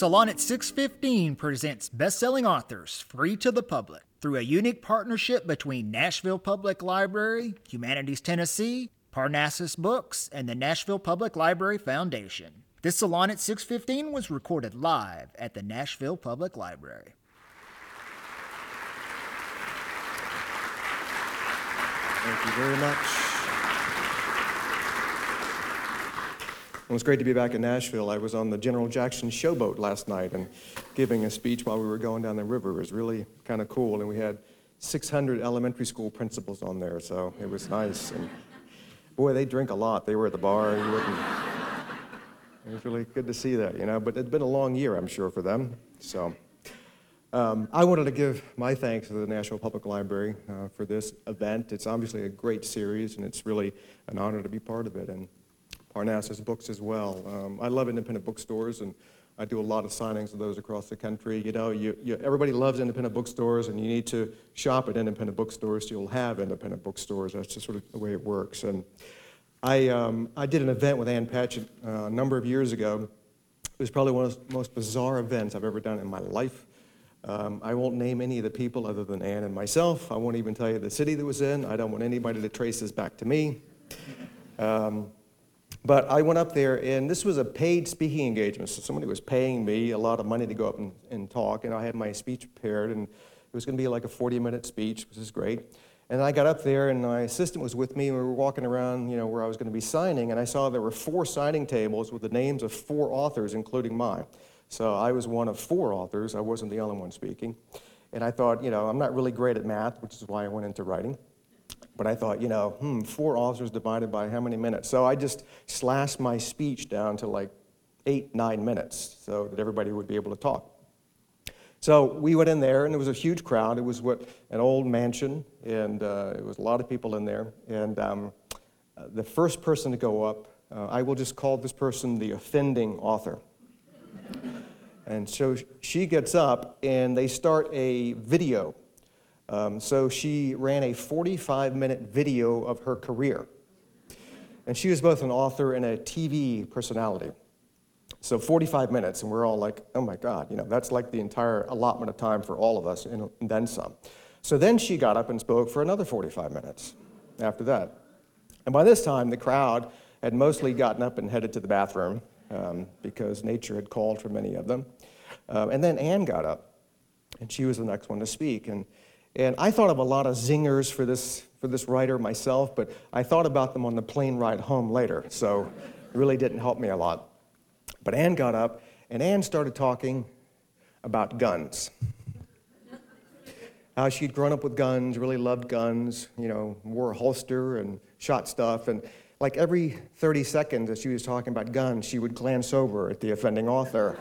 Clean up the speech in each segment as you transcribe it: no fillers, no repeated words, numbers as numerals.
Salon at 615 presents best-selling authors free to the public through a unique partnership between Nashville Public Library, Humanities Tennessee, Parnassus Books, and the Nashville Public Library Foundation. This Salon at 615 was recorded live at the Nashville Public Library. Thank you very much. Well, it's great to be back in Nashville. I was on the General Jackson showboat last night and giving a speech while we were going down the river. It was really kind of cool, and we had 600 elementary school principals on there, so it was nice. And boy, they drink a lot. They were at the bar. It was really good to see that, but it's been a long year, I'm sure, for them. So I wanted to give my thanks to the Nashville Public Library for this event. It's obviously a great series, and it's really an honor to be part of it. And Parnassus Books as well. I love independent bookstores, and I do a lot of signings of those across the country. Everybody loves independent bookstores, and you need to shop at independent bookstores so you'll have independent bookstores. That's just sort of the way it works. And I did an event with Ann Patchett a number of years ago. It was probably one of the most bizarre events I've ever done in my life. I won't name any of the people other than Ann and myself. I won't even tell you the city that was in. I don't want anybody to trace this back to me. But I went up there, and this was a paid speaking engagement, so somebody was paying me a lot of money to go up and talk, and I had my speech prepared, and it was going to be like a 40-minute speech, which is great. And I got up there, and my assistant was with me, and we were walking around, where I was going to be signing, and I saw there were 4 signing tables with the names of 4 authors, including mine. So I was one of 4 authors. I wasn't the only one speaking. And I thought, I'm not really great at math, which is why I went into writing. But I thought, 4 authors divided by how many minutes? So I just slashed my speech down to like 8-9 minutes so that everybody would be able to talk. So we went in there, and there was a huge crowd. It was an old mansion, and it was a lot of people in there. And the first person to go up, I will just call this person the offending author. And so she gets up, and they start a video. So she ran a 45-minute video of her career. And she was both an author and a TV personality. So 45 minutes, and we're all like, oh my God, that's like the entire allotment of time for all of us, and then some. So then she got up and spoke for another 45 minutes after that. And by this time, the crowd had mostly gotten up and headed to the bathroom because nature had called for many of them. And then Ann got up, and she was the next one to speak. And I thought of a lot of zingers for this writer myself, but I thought about them on the plane ride home later, so it really didn't help me a lot. But Ann got up, and Ann started talking about guns. How she'd grown up with guns, really loved guns, wore a holster and shot stuff, and like every 30 seconds as she was talking about guns, she would glance over at the offending author.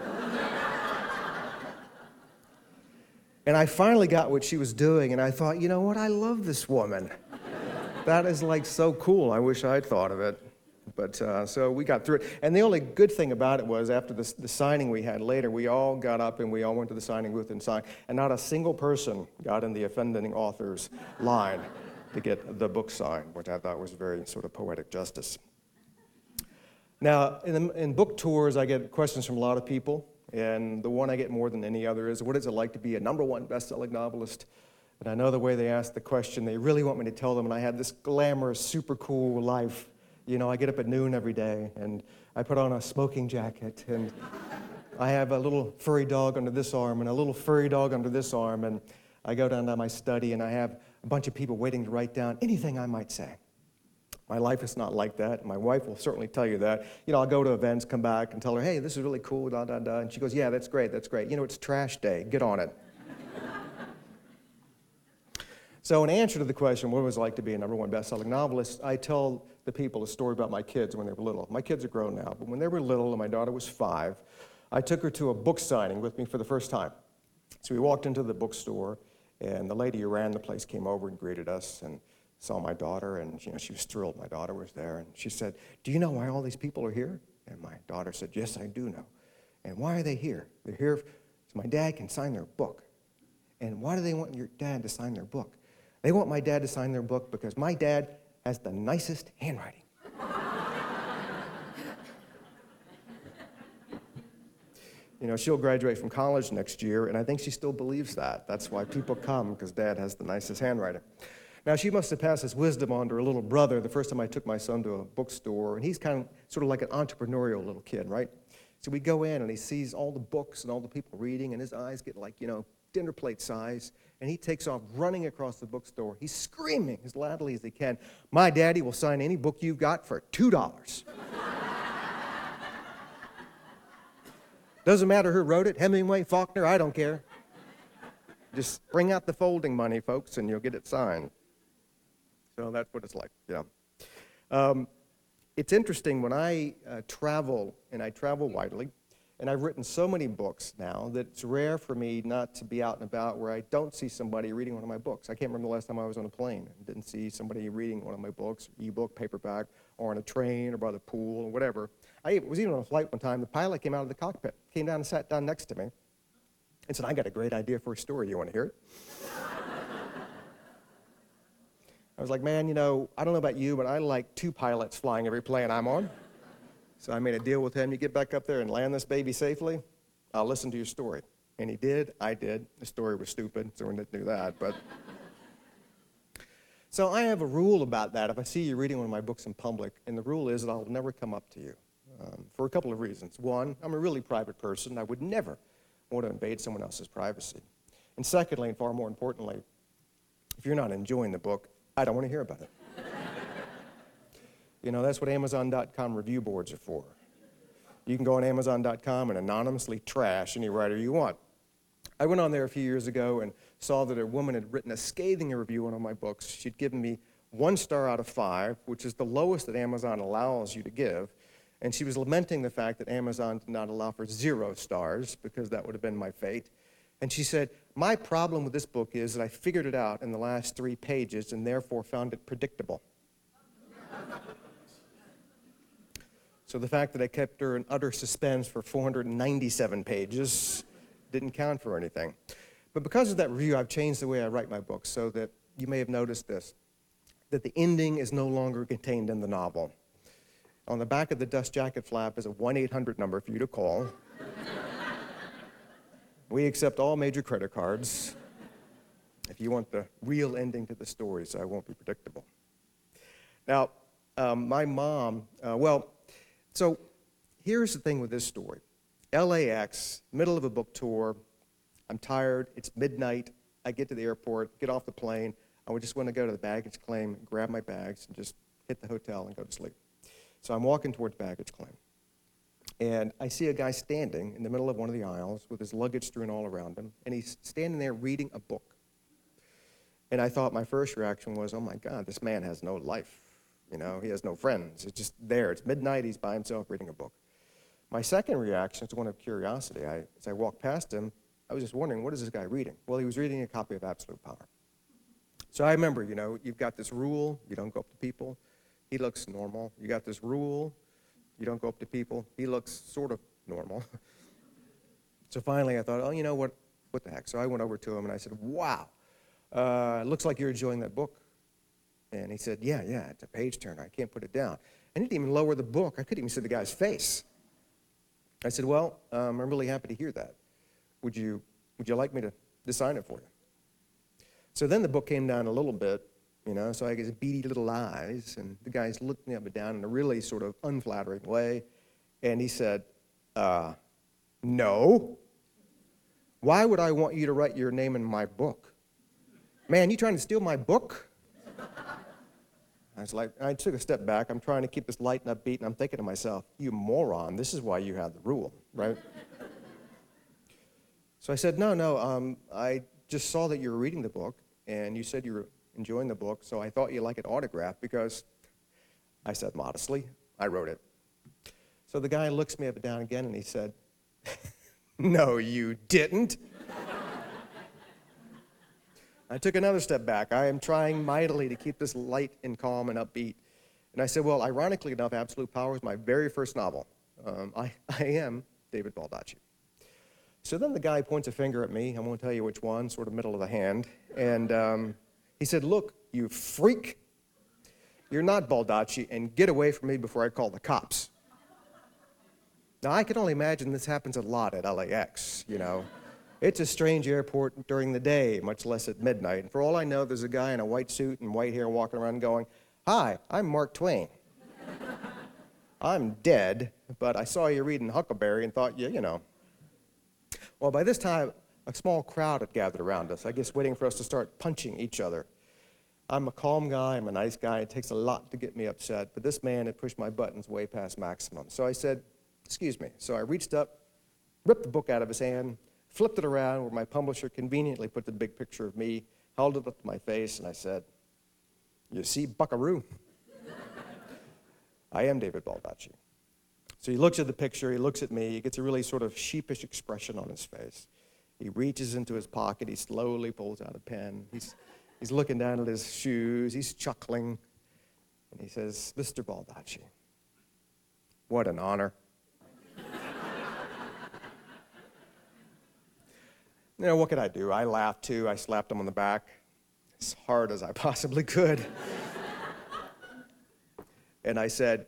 And I finally got what she was doing, and I thought, you know what, I love this woman. That is like so cool. I wish I'd thought of it. But so we got through it. And the only good thing about it was after the signing we had later, we all got up and we all went to the signing booth and signed. And not a single person got in the offending author's line to get the book signed, which I thought was very sort of poetic justice. Now, in book tours, I get questions from a lot of people. And the one I get more than any other is, what is it like to be a #1 best-selling novelist? And I know the way they ask the question, they really want me to tell them, and I have this glamorous, super cool life. I get up at noon every day, and I put on a smoking jacket, and I have a little furry dog under this arm, and a little furry dog under this arm, and I go down to my study, and I have a bunch of people waiting to write down anything I might say. My life is not like that. My wife will certainly tell you that. I'll go to events, come back, and tell her, hey, this is really cool, da, da, da. And she goes, yeah, that's great. It's trash day. Get on it. So in answer to the question, what it was like to be a #1 best-selling novelist, I tell the people a story about my kids when they were little. My kids are grown now, but when they were little and my daughter was 5, I took her to a book signing with me for the first time. So we walked into the bookstore, and the lady who ran the place came over and greeted us and saw my daughter, and she was thrilled my daughter was there. And she said, do you know why all these people are here? And my daughter said, yes, I do know. And why are they here? They're here so my dad can sign their book. And why do they want your dad to sign their book? They want my dad to sign their book because my dad has the nicest handwriting. You know, she'll graduate from college next year, and I think she still believes that. That's why people come, because Dad has the nicest handwriting. Now, she must have passed this wisdom on to her little brother the first time I took my son to a bookstore, and he's sort of like an entrepreneurial little kid, right? So we go in, and he sees all the books and all the people reading, and his eyes get like, dinner plate size, and he takes off running across the bookstore. He's screaming as loudly as he can, "My daddy will sign any book you've got for $2. Doesn't matter who wrote it, Hemingway, Faulkner, I don't care. Just bring out the folding money, folks, and you'll get it signed." So that's what it's like, It's interesting, when I travel, and I travel widely, and I've written so many books now that it's rare for me not to be out and about where I don't see somebody reading one of my books. I can't remember the last time I was on a plane and didn't see somebody reading one of my books, ebook, paperback, or on a train, or by the pool, or whatever. I was even on a flight one time. The pilot came out of the cockpit, came down and sat down next to me, and said, "I got a great idea for a story. You want to hear it?" I was like, "Man, I don't know about you, but I like 2 pilots flying every plane I'm on." So I made a deal with him. "You get back up there and land this baby safely, I'll listen to your story." And he did, I did. The story was stupid, so we didn't do that. But so I have a rule about that. If I see you reading one of my books in public, and the rule is that I'll never come up to you for a couple of reasons. One, I'm a really private person. I would never want to invade someone else's privacy. And secondly, and far more importantly, if you're not enjoying the book, I don't want to hear about it. That's what Amazon.com review boards are for. You can go on Amazon.com and anonymously trash any writer you want. I went on there a few years ago and saw that a woman had written a scathing review on one of my books. She'd given me 1 star out of 5, which is the lowest that Amazon allows you to give. And she was lamenting the fact that Amazon did not allow for 0 stars, because that would have been my fate. And she said, "My problem with this book is that I figured it out in the last 3 pages and therefore found it predictable." So the fact that I kept her in utter suspense for 497 pages didn't count for anything. But because of that review, I've changed the way I write my books, so that you may have noticed this, that the ending is no longer contained in the novel. On the back of the dust jacket flap is a 1-800 number for you to call. We accept all major credit cards if you want the real ending to the story, so it won't be predictable. Now, my mom, so here's the thing with this story. LAX, middle of a book tour. I'm tired. It's midnight. I get to the airport, get off the plane. I would just want to go to the baggage claim, grab my bags, and just hit the hotel and go to sleep. So I'm walking towards baggage claim. And I see a guy standing in the middle of one of the aisles with his luggage strewn all around him, and he's standing there reading a book. And I thought, my first reaction was, "Oh my God, this man has no life. He has no friends. It's just there. It's midnight. He's by himself reading a book." My second reaction is one of curiosity. As I walked past him, I was just wondering, what is this guy reading? Well, he was reading a copy of Absolute Power. So I remember, you've got this rule, you don't go up to people. He looks normal. You got this rule, you don't go up to people. He looks sort of normal. So finally I thought, what the heck? So I went over to him and I said, "Wow, it looks like you're enjoying that book." And he said, yeah, it's a page turner. I can't put it down. I didn't even lower the book. I couldn't even see the guy's face. I said, "Well, I'm really happy to hear that. Would you like me to sign it for you?" So then the book came down a little bit, so I get his beady little eyes, and the guy's looking up and down in a really sort of unflattering way. And he said, "No. Why would I want you to write your name in my book? Man, you trying to steal my book?" I took a step back. I'm trying to keep this light and upbeat, and I'm thinking to myself, "You moron, this is why you had the rule, right?" So I said, No, I just saw that you were reading the book, and you said you were enjoying the book, so I thought you'd like it autographed because," I said modestly, "I wrote it." So the guy looks me up and down again, and he said, "No, you didn't." I took another step back. I am trying mightily to keep this light and calm and upbeat. And I said, "Well, ironically enough, Absolute Power is my very first novel. I am David Baldacci." So then the guy points a finger at me. I won't tell you which one, sort of middle of the hand. And he said, "Look, you freak. You're not Baldacci, and get away from me before I call the cops." Now, I can only imagine this happens a lot at LAX, you know. It's a strange airport during the day, much less at midnight. And for all I know, there's a guy in a white suit and white hair walking around going, "Hi, I'm Mark Twain. I'm dead, but I saw you reading Huckleberry and thought, you know." Well, by this time, a small crowd had gathered around us, I guess waiting for us to start punching each other. I'm a calm guy, I'm a nice guy, it takes a lot to get me upset, but this man had pushed my buttons way past maximum. So I said, "Excuse me." So I reached up, ripped the book out of his hand, flipped it around where my publisher conveniently put the big picture of me, held it up to my face, and I said, "You see, buckaroo, I am David Baldacci." So he looks at the picture, he looks at me, he gets a really sort of sheepish expression on his face. He reaches into his pocket, he slowly pulls out a pen. He's looking down at his shoes, he's chuckling, and he says, "Mr. Baldacci, what an honor." You know, what could I do? I laughed too. I slapped him on the back as hard as I possibly could. And I said,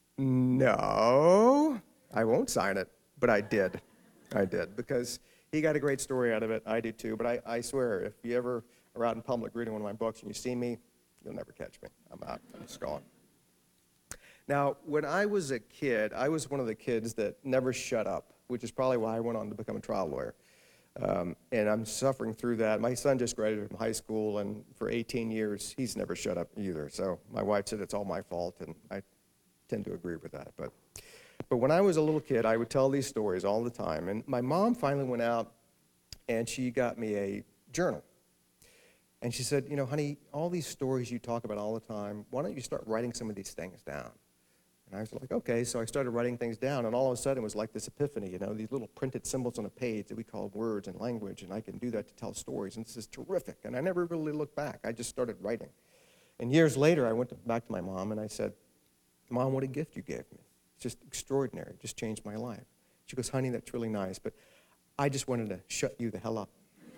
"No, I won't sign it." But I did. I did, because he got a great story out of it. I did too. But I swear, if you ever are out in public reading one of my books and you see me, you'll never catch me. I'm out. I'm just gone. Now, when I was a kid, I was one of the kids that never shut up, which is probably why I went on to become a trial lawyer. And I'm suffering through that. My son just graduated from high school, and for 18 years, he's never shut up either. So my wife said it's all my fault, and I tend to agree with that. But when I was a little kid, I would tell these stories all the time. And my mom finally went out, and she got me a journal. And she said, "You know, honey, all these stories you talk about all the time, why don't you start writing some of these things down?" And I was like, "Okay." So I started writing things down, and all of a sudden it was like this epiphany, you know, these little printed symbols on a page that we call words and language, and I can do that to tell stories, and this is terrific. And I never really looked back. I just started writing. And years later, I went back to my mom, and I said, "Mom, what a gift you gave me. It's just extraordinary. It just changed my life." She goes, "Honey, that's really nice, but I just wanted to shut you the hell up.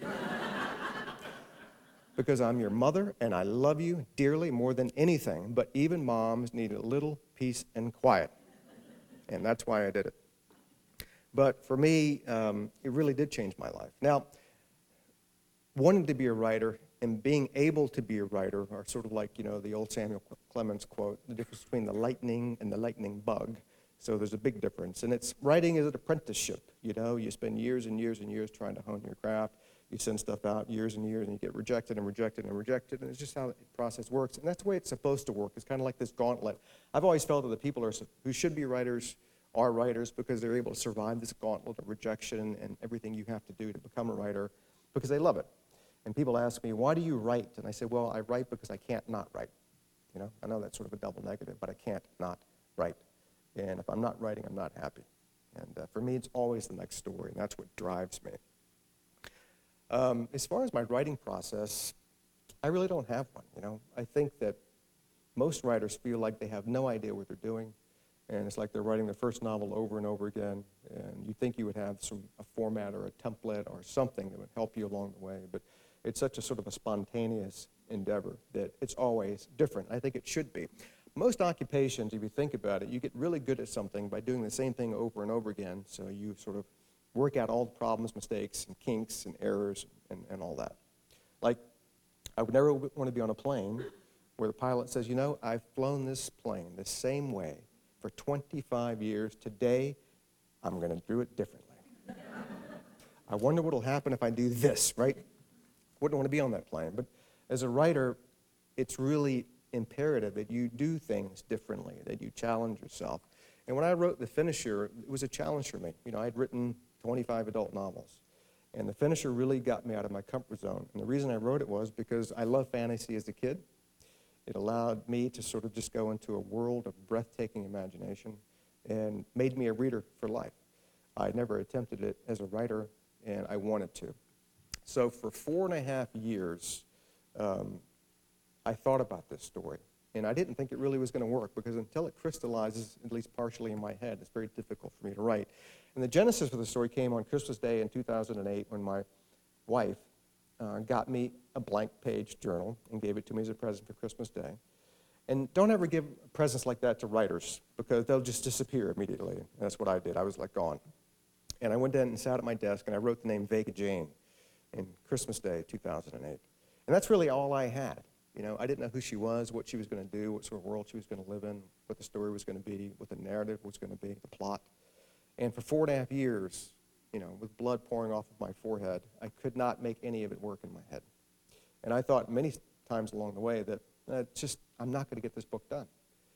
Because I'm your mother, and I love you dearly more than anything, but even moms need a little peace and quiet." And that's why I did it. But for me, it really did change my life. Now, wanting to be a writer and being able to be a writer are sort of like, you know, the old Samuel Clemens quote, the difference between the lightning and the lightning bug. So there's a big difference. And writing is an apprenticeship, you know. You spend years and years and years trying to hone your craft. You send stuff out years and years, and you get rejected and rejected and rejected, and it's just how the process works. And that's the way it's supposed to work. It's kind of like this gauntlet. I've always felt that the people who should be writers are writers because they're able to survive this gauntlet of rejection and everything you have to do to become a writer because they love it. And people ask me, "Why do you write?" And I say, "Well, I write because I can't not write." You know, I know that's sort of a double negative, but I can't not write. And if I'm not writing, I'm not happy. And for me, it's always the next story, and that's what drives me. As far as my writing process, I really don't have one, you know. I think that most writers feel like they have no idea what they're doing, and it's like they're writing their first novel over and over again, and you think you would have a format or a template or something that would help you along the way, but it's such a sort of a spontaneous endeavor that it's always different. I think it should be. Most occupations, if you think about it, you get really good at something by doing the same thing over and over again, so you sort of work out all the problems, mistakes, and kinks, and errors, and all that. Like, I would never want to be on a plane where the pilot says, "You know, I've flown this plane the same way for 25 years. Today, I'm going to do it differently. I wonder what will happen if I do this," right? Wouldn't want to be on that plane. But as a writer, it's really imperative that you do things differently, that you challenge yourself. And when I wrote The Finisher, it was a challenge for me. You know, I'd written 25 adult novels. And The Finisher really got me out of my comfort zone. And the reason I wrote it was because I loved fantasy as a kid. It allowed me to sort of just go into a world of breathtaking imagination and made me a reader for life. I never attempted it as a writer, and I wanted to. So for 4.5 years, I thought about this story. And I didn't think it really was going to work because until it crystallizes, at least partially in my head, it's very difficult for me to write. And the genesis of the story came on Christmas Day in 2008 when my wife got me a blank page journal and gave it to me as a present for Christmas Day. And don't ever give presents like that to writers, because they'll just disappear immediately. And that's what I did. I was like gone. And I went in and sat at my desk, and I wrote the name Vega Jane in Christmas Day, 2008. And that's really all I had. You know, I didn't know who she was, what she was going to do, what sort of world she was going to live in, what the story was going to be, what the narrative was going to be, the plot. And for 4.5 years, you know, with blood pouring off of my forehead, I could not make any of it work in my head. And I thought many times along the way that I'm not going to get this book done.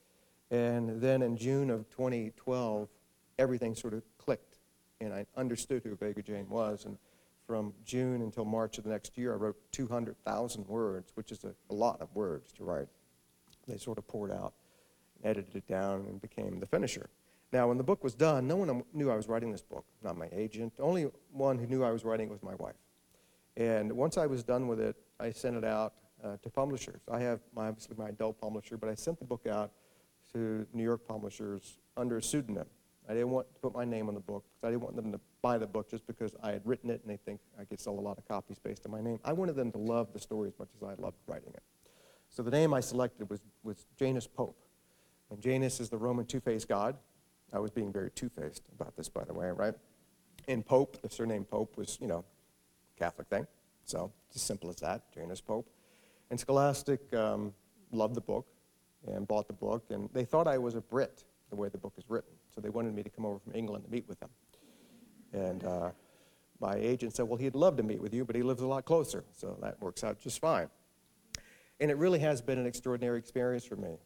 And then in June of 2012, everything sort of clicked, and I understood who Vega Jane was. And from June until March of the next year, I wrote 200,000 words, which is a lot of words to write. They sort of poured out, edited it down, and became The Finisher. Now, when the book was done, no one knew I was writing this book, not my agent. The only one who knew I was writing it was my wife. And once I was done with it, I sent it out to publishers. I have, obviously, my adult publisher, but I sent the book out to New York publishers under a pseudonym. I didn't want to put my name on the book, because I didn't want them to buy the book just because I had written it and they think I could sell a lot of copies based on my name. I wanted them to love the story as much as I loved writing it. So the name I selected was Janus Pope. And Janus is the Roman two-faced god. I was being very two-faced about this, by the way, right? And Pope, the surname Pope, was, you know, Catholic thing. So it's as simple as that, Janus Pope. And Scholastic loved the book and bought the book, and they thought I was a Brit, the way the book is written. So they wanted me to come over from England to meet with them. And my agent said, well, he'd love to meet with you, but he lives a lot closer, so that works out just fine. And it really has been an extraordinary experience for me.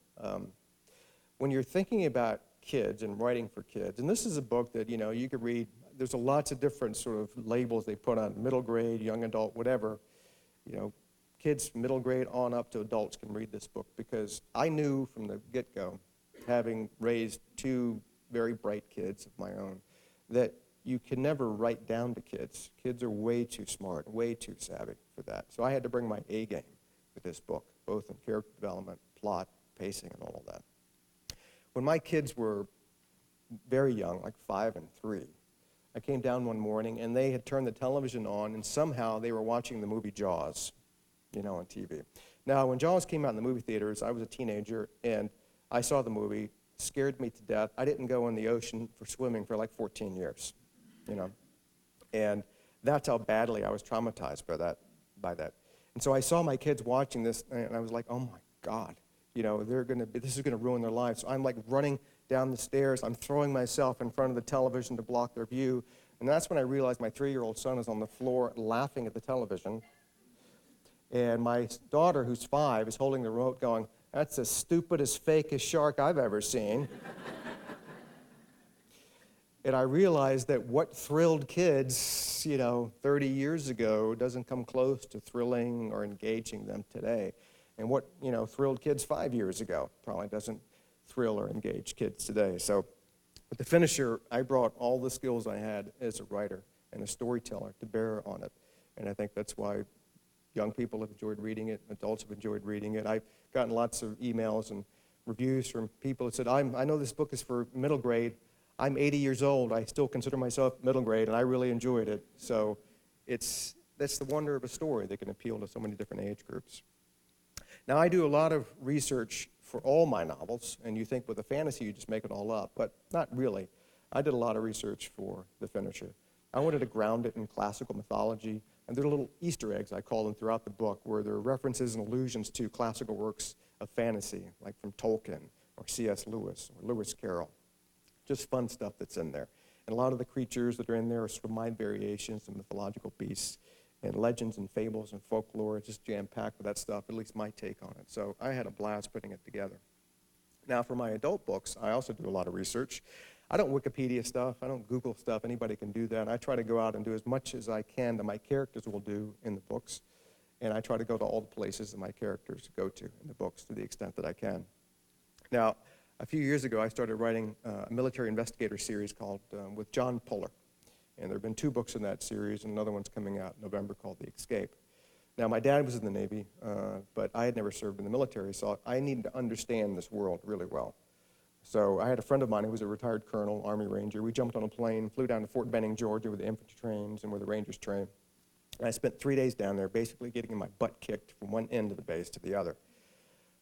When you're thinking about kids and writing for kids, and this is a book that, you know, you could read, there's lots of different sort of labels they put on middle grade, young adult, whatever. You know, kids middle grade on up to adults can read this book, because I knew from the get-go, having raised two very bright kids of my own, that you can never write down to kids. Kids are way too smart, way too savvy for that. So I had to bring my A game with this book, both in character development, plot, pacing, and all of that. When my kids were very young, like 5 and 3, I came down one morning and they had turned the television on, and somehow they were watching the movie Jaws, you know, on TV. Now, when Jaws came out in the movie theaters, I was a teenager, and I saw the movie, scared me to death. I didn't go in the ocean for swimming for like 14 years, you know. And that's how badly I was traumatized by that. And so I saw my kids watching this, and I was like, oh my God, you know, this is gonna ruin their lives. So I'm like running down the stairs. I'm throwing myself in front of the television to block their view. And that's when I realized my 3-year-old son is on the floor laughing at the television. And my daughter, who's 5, is holding the remote going, that's the stupidest, fakest shark I've ever seen. And I realized that what thrilled kids, you know, 30 years ago doesn't come close to thrilling or engaging them today. And what, you know, thrilled kids 5 years ago probably doesn't thrill or engage kids today. So with The Finisher, I brought all the skills I had as a writer and a storyteller to bear on it. And I think that's why young people have enjoyed reading it, adults have enjoyed reading it. I've gotten lots of emails and reviews from people that said, I know this book is for middle grade. I'm 80 years old. I still consider myself middle grade, and I really enjoyed it. So that's the wonder of a story that can appeal to so many different age groups. Now, I do a lot of research for all my novels, and you think with a fantasy you just make it all up, but not really. I did a lot of research for The Finisher. I wanted to ground it in classical mythology, and there are little Easter eggs, I call them, throughout the book, where there are references and allusions to classical works of fantasy, like from Tolkien, or C.S. Lewis, or Lewis Carroll. Just fun stuff that's in there. And a lot of the creatures that are in there are sort of mind variations and mythological beasts, and legends and fables and folklore. It's just jam-packed with that stuff, at least my take on it. So I had a blast putting it together. Now, for my adult books, I also do a lot of research. I don't Wikipedia stuff. I don't Google stuff. Anybody can do that. I try to go out and do as much as I can that my characters will do in the books. And I try to go to all the places that my characters go to in the books to the extent that I can. Now, a few years ago, I started writing a military investigator series called with John Puller. And there have been 2 books in that series, and another one's coming out in November called The Escape. Now, my dad was in the Navy, but I had never served in the military, so I needed to understand this world really well. So I had a friend of mine who was a retired colonel, Army Ranger. We jumped on a plane, flew down to Fort Benning, Georgia, where the infantry trains and where the Rangers train. And I spent 3 days down there basically getting my butt kicked from one end of the base to the other.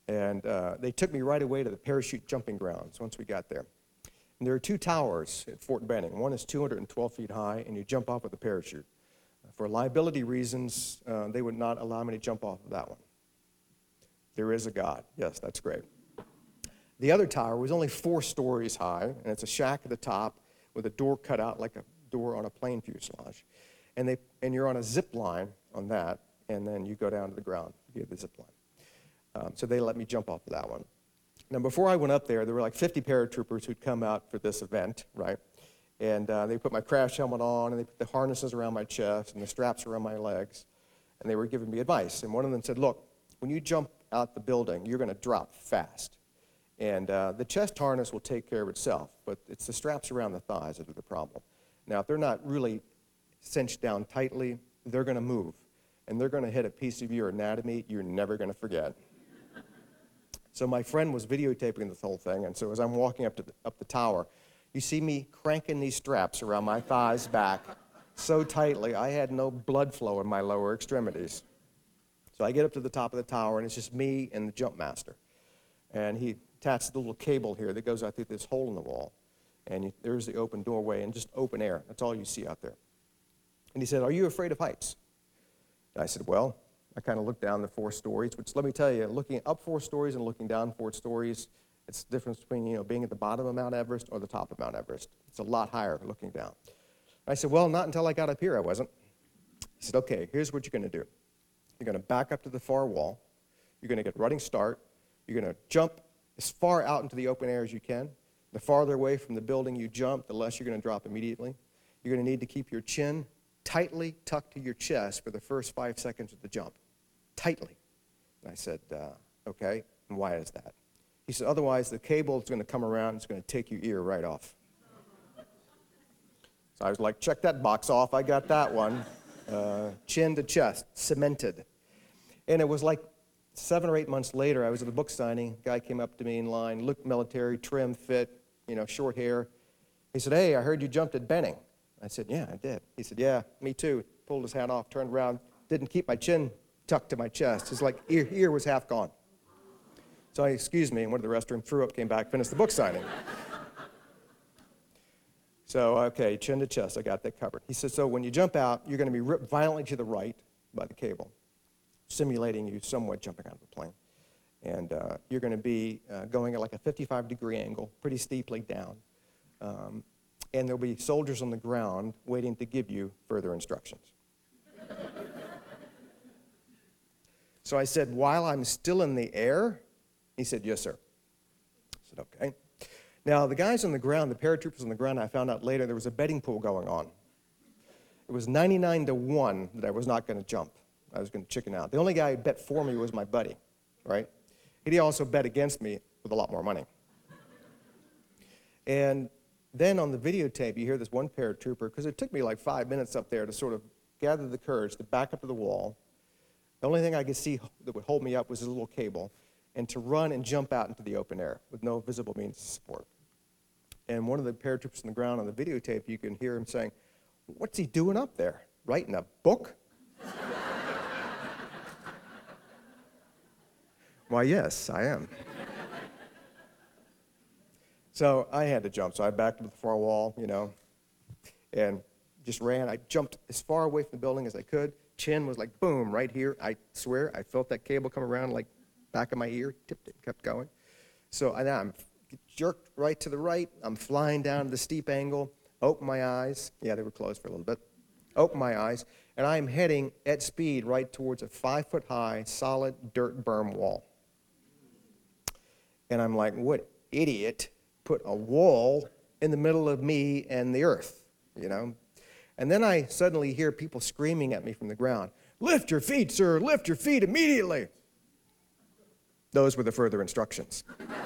And they took me right away to the parachute jumping grounds once we got there. And there are 2 towers at Fort Benning. One is 212 feet high, and you jump off with a parachute. For liability reasons, they would not allow me to jump off of that one. There is a God. Yes, that's great. The other tower was only 4 stories high, and it's a shack at the top with a door cut out like a door on a plane fuselage. And you're on a zip line on that, and then you go down to the ground via the zip line. So they let me jump off of that one. Now, before I went up there were like 50 paratroopers who'd come out for this event, right? And they put my crash helmet on, and they put the harnesses around my chest and the straps around my legs, and they were giving me advice. And one of them said, look, when you jump out the building, you're going to drop fast. And the chest harness will take care of itself, but it's the straps around the thighs that are the problem. Now, if they're not really cinched down tightly, they're going to move, and they're going to hit a piece of your anatomy you're never going to forget. So my friend was videotaping this whole thing, and so as I'm walking up the tower, you see me cranking these straps around my thighs back so tightly I had no blood flow in my lower extremities. So I get up to the top of the tower, and it's just me and the jump master. And he attached the little cable here that goes out through this hole in the wall. And there's the open doorway and just open air. That's all you see out there. And he said, are you afraid of heights? And I said, well, I kind of looked down the 4 stories, which let me tell you, looking up 4 stories and looking down 4 stories, it's the difference between, being at the bottom of Mount Everest or the top of Mount Everest. It's a lot higher looking down. I said, well, not until I got up here, I wasn't. He said, okay, here's what you're going to do. You're going to back up to the far wall. You're going to get running start. You're going to jump as far out into the open air as you can. The farther away from the building you jump, the less you're going to drop immediately. You're going to need to keep your chin tightly tucked to your chest for the first 5 seconds of the jump. Tightly. And I said, okay, and why is that? He said, otherwise the cable is going to come around and it's going to take your ear right off. So I was like, check that box off. I got that one. Chin to chest, cemented. And it was like 7 or 8 months later, I was at a book signing. A guy came up to me in line, looked military, trim, fit, short hair. He said, hey, I heard you jumped at Benning. I said, yeah, I did. He said, yeah, me too. Pulled his hat off, turned around, didn't keep my chin tucked to my chest. His ear was half gone. So I excused me and went to the restroom, threw up, came back, finished the book signing. So, okay, chin to chest, I got that covered. He said, so when you jump out, you're going to be ripped violently to the right by the cable, simulating you somewhat jumping out of the plane. And you're going to be going at like a 55-degree angle, pretty steeply down. And there'll be soldiers on the ground waiting to give you further instructions. So I said, while I'm still in the air? He said, yes, sir. I said, okay. Now, the guys on the ground, the paratroopers on the ground, I found out later there was a betting pool going on. It was 99-1 that I was not going to jump. I was going to chicken out. The only guy who bet for me was my buddy, right? He also bet against me with a lot more money. And then on the videotape, you hear this one paratrooper, because it took me like 5 minutes up there to sort of gather the courage to back up to the wall. The only thing I could see that would hold me up was a little cable, and to run and jump out into the open air with no visible means of support. And one of the paratroopers on the ground on the videotape, you can hear him saying, what's he doing up there? Writing a book? Why, yes, I am. So I had to jump. So I backed up to the far wall, and just ran. I jumped as far away from the building as I could. Chin was like, boom, right here. I swear, I felt that cable come around like back of my ear, tipped it, kept going. So I'm jerked right to the right. I'm flying down to the steep angle, open my eyes. Yeah, they were closed for a little bit. Open my eyes, and I'm heading at speed right towards a 5-foot-high, solid dirt berm wall. And I'm like, what idiot put a wall in the middle of me and the earth, And then I suddenly hear people screaming at me from the ground, lift your feet, sir, lift your feet immediately. Those were the further instructions.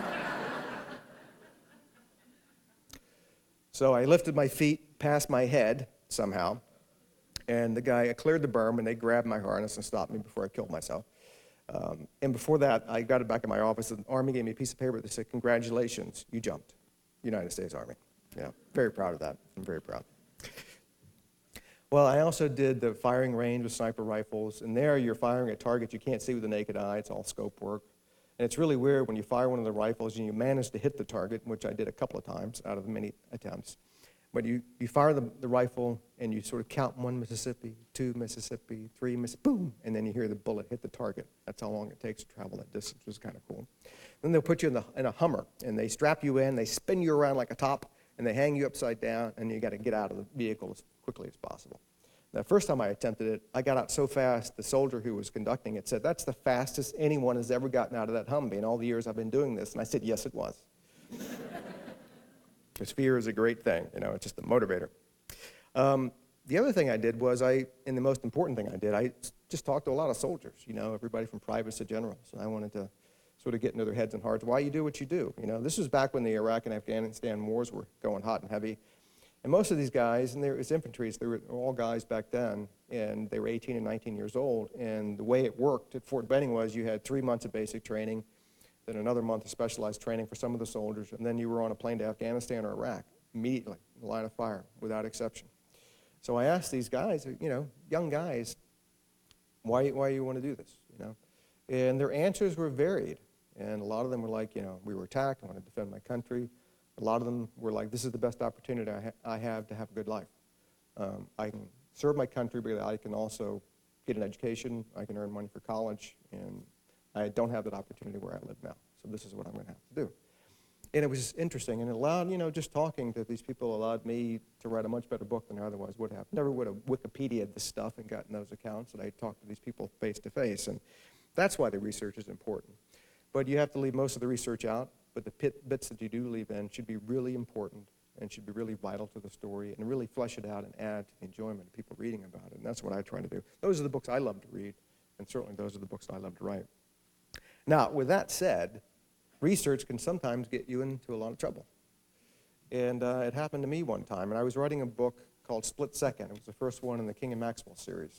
So I lifted my feet past my head somehow, and I cleared the berm, and they grabbed my harness and stopped me before I killed myself. And before that, I got it back in my office, and the Army gave me a piece of paper that said, congratulations, you jumped. United States Army. Very proud of that. I'm very proud. Well, I also did the firing range with sniper rifles, and there you're firing at targets you can't see with the naked eye. It's all scope work. And it's really weird when you fire one of the rifles and you manage to hit the target, which I did a couple of times out of many attempts. But you fire the rifle and you sort of count 1 Mississippi, 2 Mississippi, 3 Mississippi, boom, and then you hear the bullet hit the target. That's how long it takes to travel that distance, which is kind of cool. Then they'll put you in a Hummer, and they strap you in, they spin you around like a top, and they hang you upside down, and you got to get out of the vehicle as quickly as possible. The first time I attempted it, I got out so fast, the soldier who was conducting it said, "That's the fastest anyone has ever gotten out of that Humvee in all the years I've been doing this." And I said, "Yes, it was." Because fear is a great thing, it's just a motivator. The other thing I did was and the most important thing I did, I just talked to a lot of soldiers, everybody from privates to generals. And I wanted to sort of get into their heads and hearts why you do what you do. This was back when the Iraq and Afghanistan wars were going hot and heavy. And most of these guys, and there was infantry, they were all guys back then, and they were 18 and 19 years old. And the way it worked at Fort Benning was you had 3 months of basic training, then another month of specialized training for some of the soldiers, and then you were on a plane to Afghanistan or Iraq immediately, in the line of fire, without exception. So I asked these guys, young guys, why you want to do this, And their answers were varied. And a lot of them were like, we were attacked, I want to defend my country. A lot of them were like, this is the best opportunity I have to have a good life. I can serve my country, but I can also get an education, I can earn money for college, and I don't have that opportunity where I live now. So this is what I'm going to have to do. And it was interesting, and it allowed, just talking to these people allowed me to write a much better book than I otherwise would have. Never would have Wikipedia'd this stuff and gotten those accounts, and I talked to these people face to face, and that's why the research is important. But you have to leave most of the research out, but the bits that you do leave in should be really important and should be really vital to the story and really flesh it out and add to the enjoyment of people reading about it, and that's what I try to do. Those are the books I love to read, and certainly those are the books I love to write. Now, with that said, research can sometimes get you into a lot of trouble. And it happened to me one time, and I was writing a book called Split Second. It was the first one in the King and Maxwell series.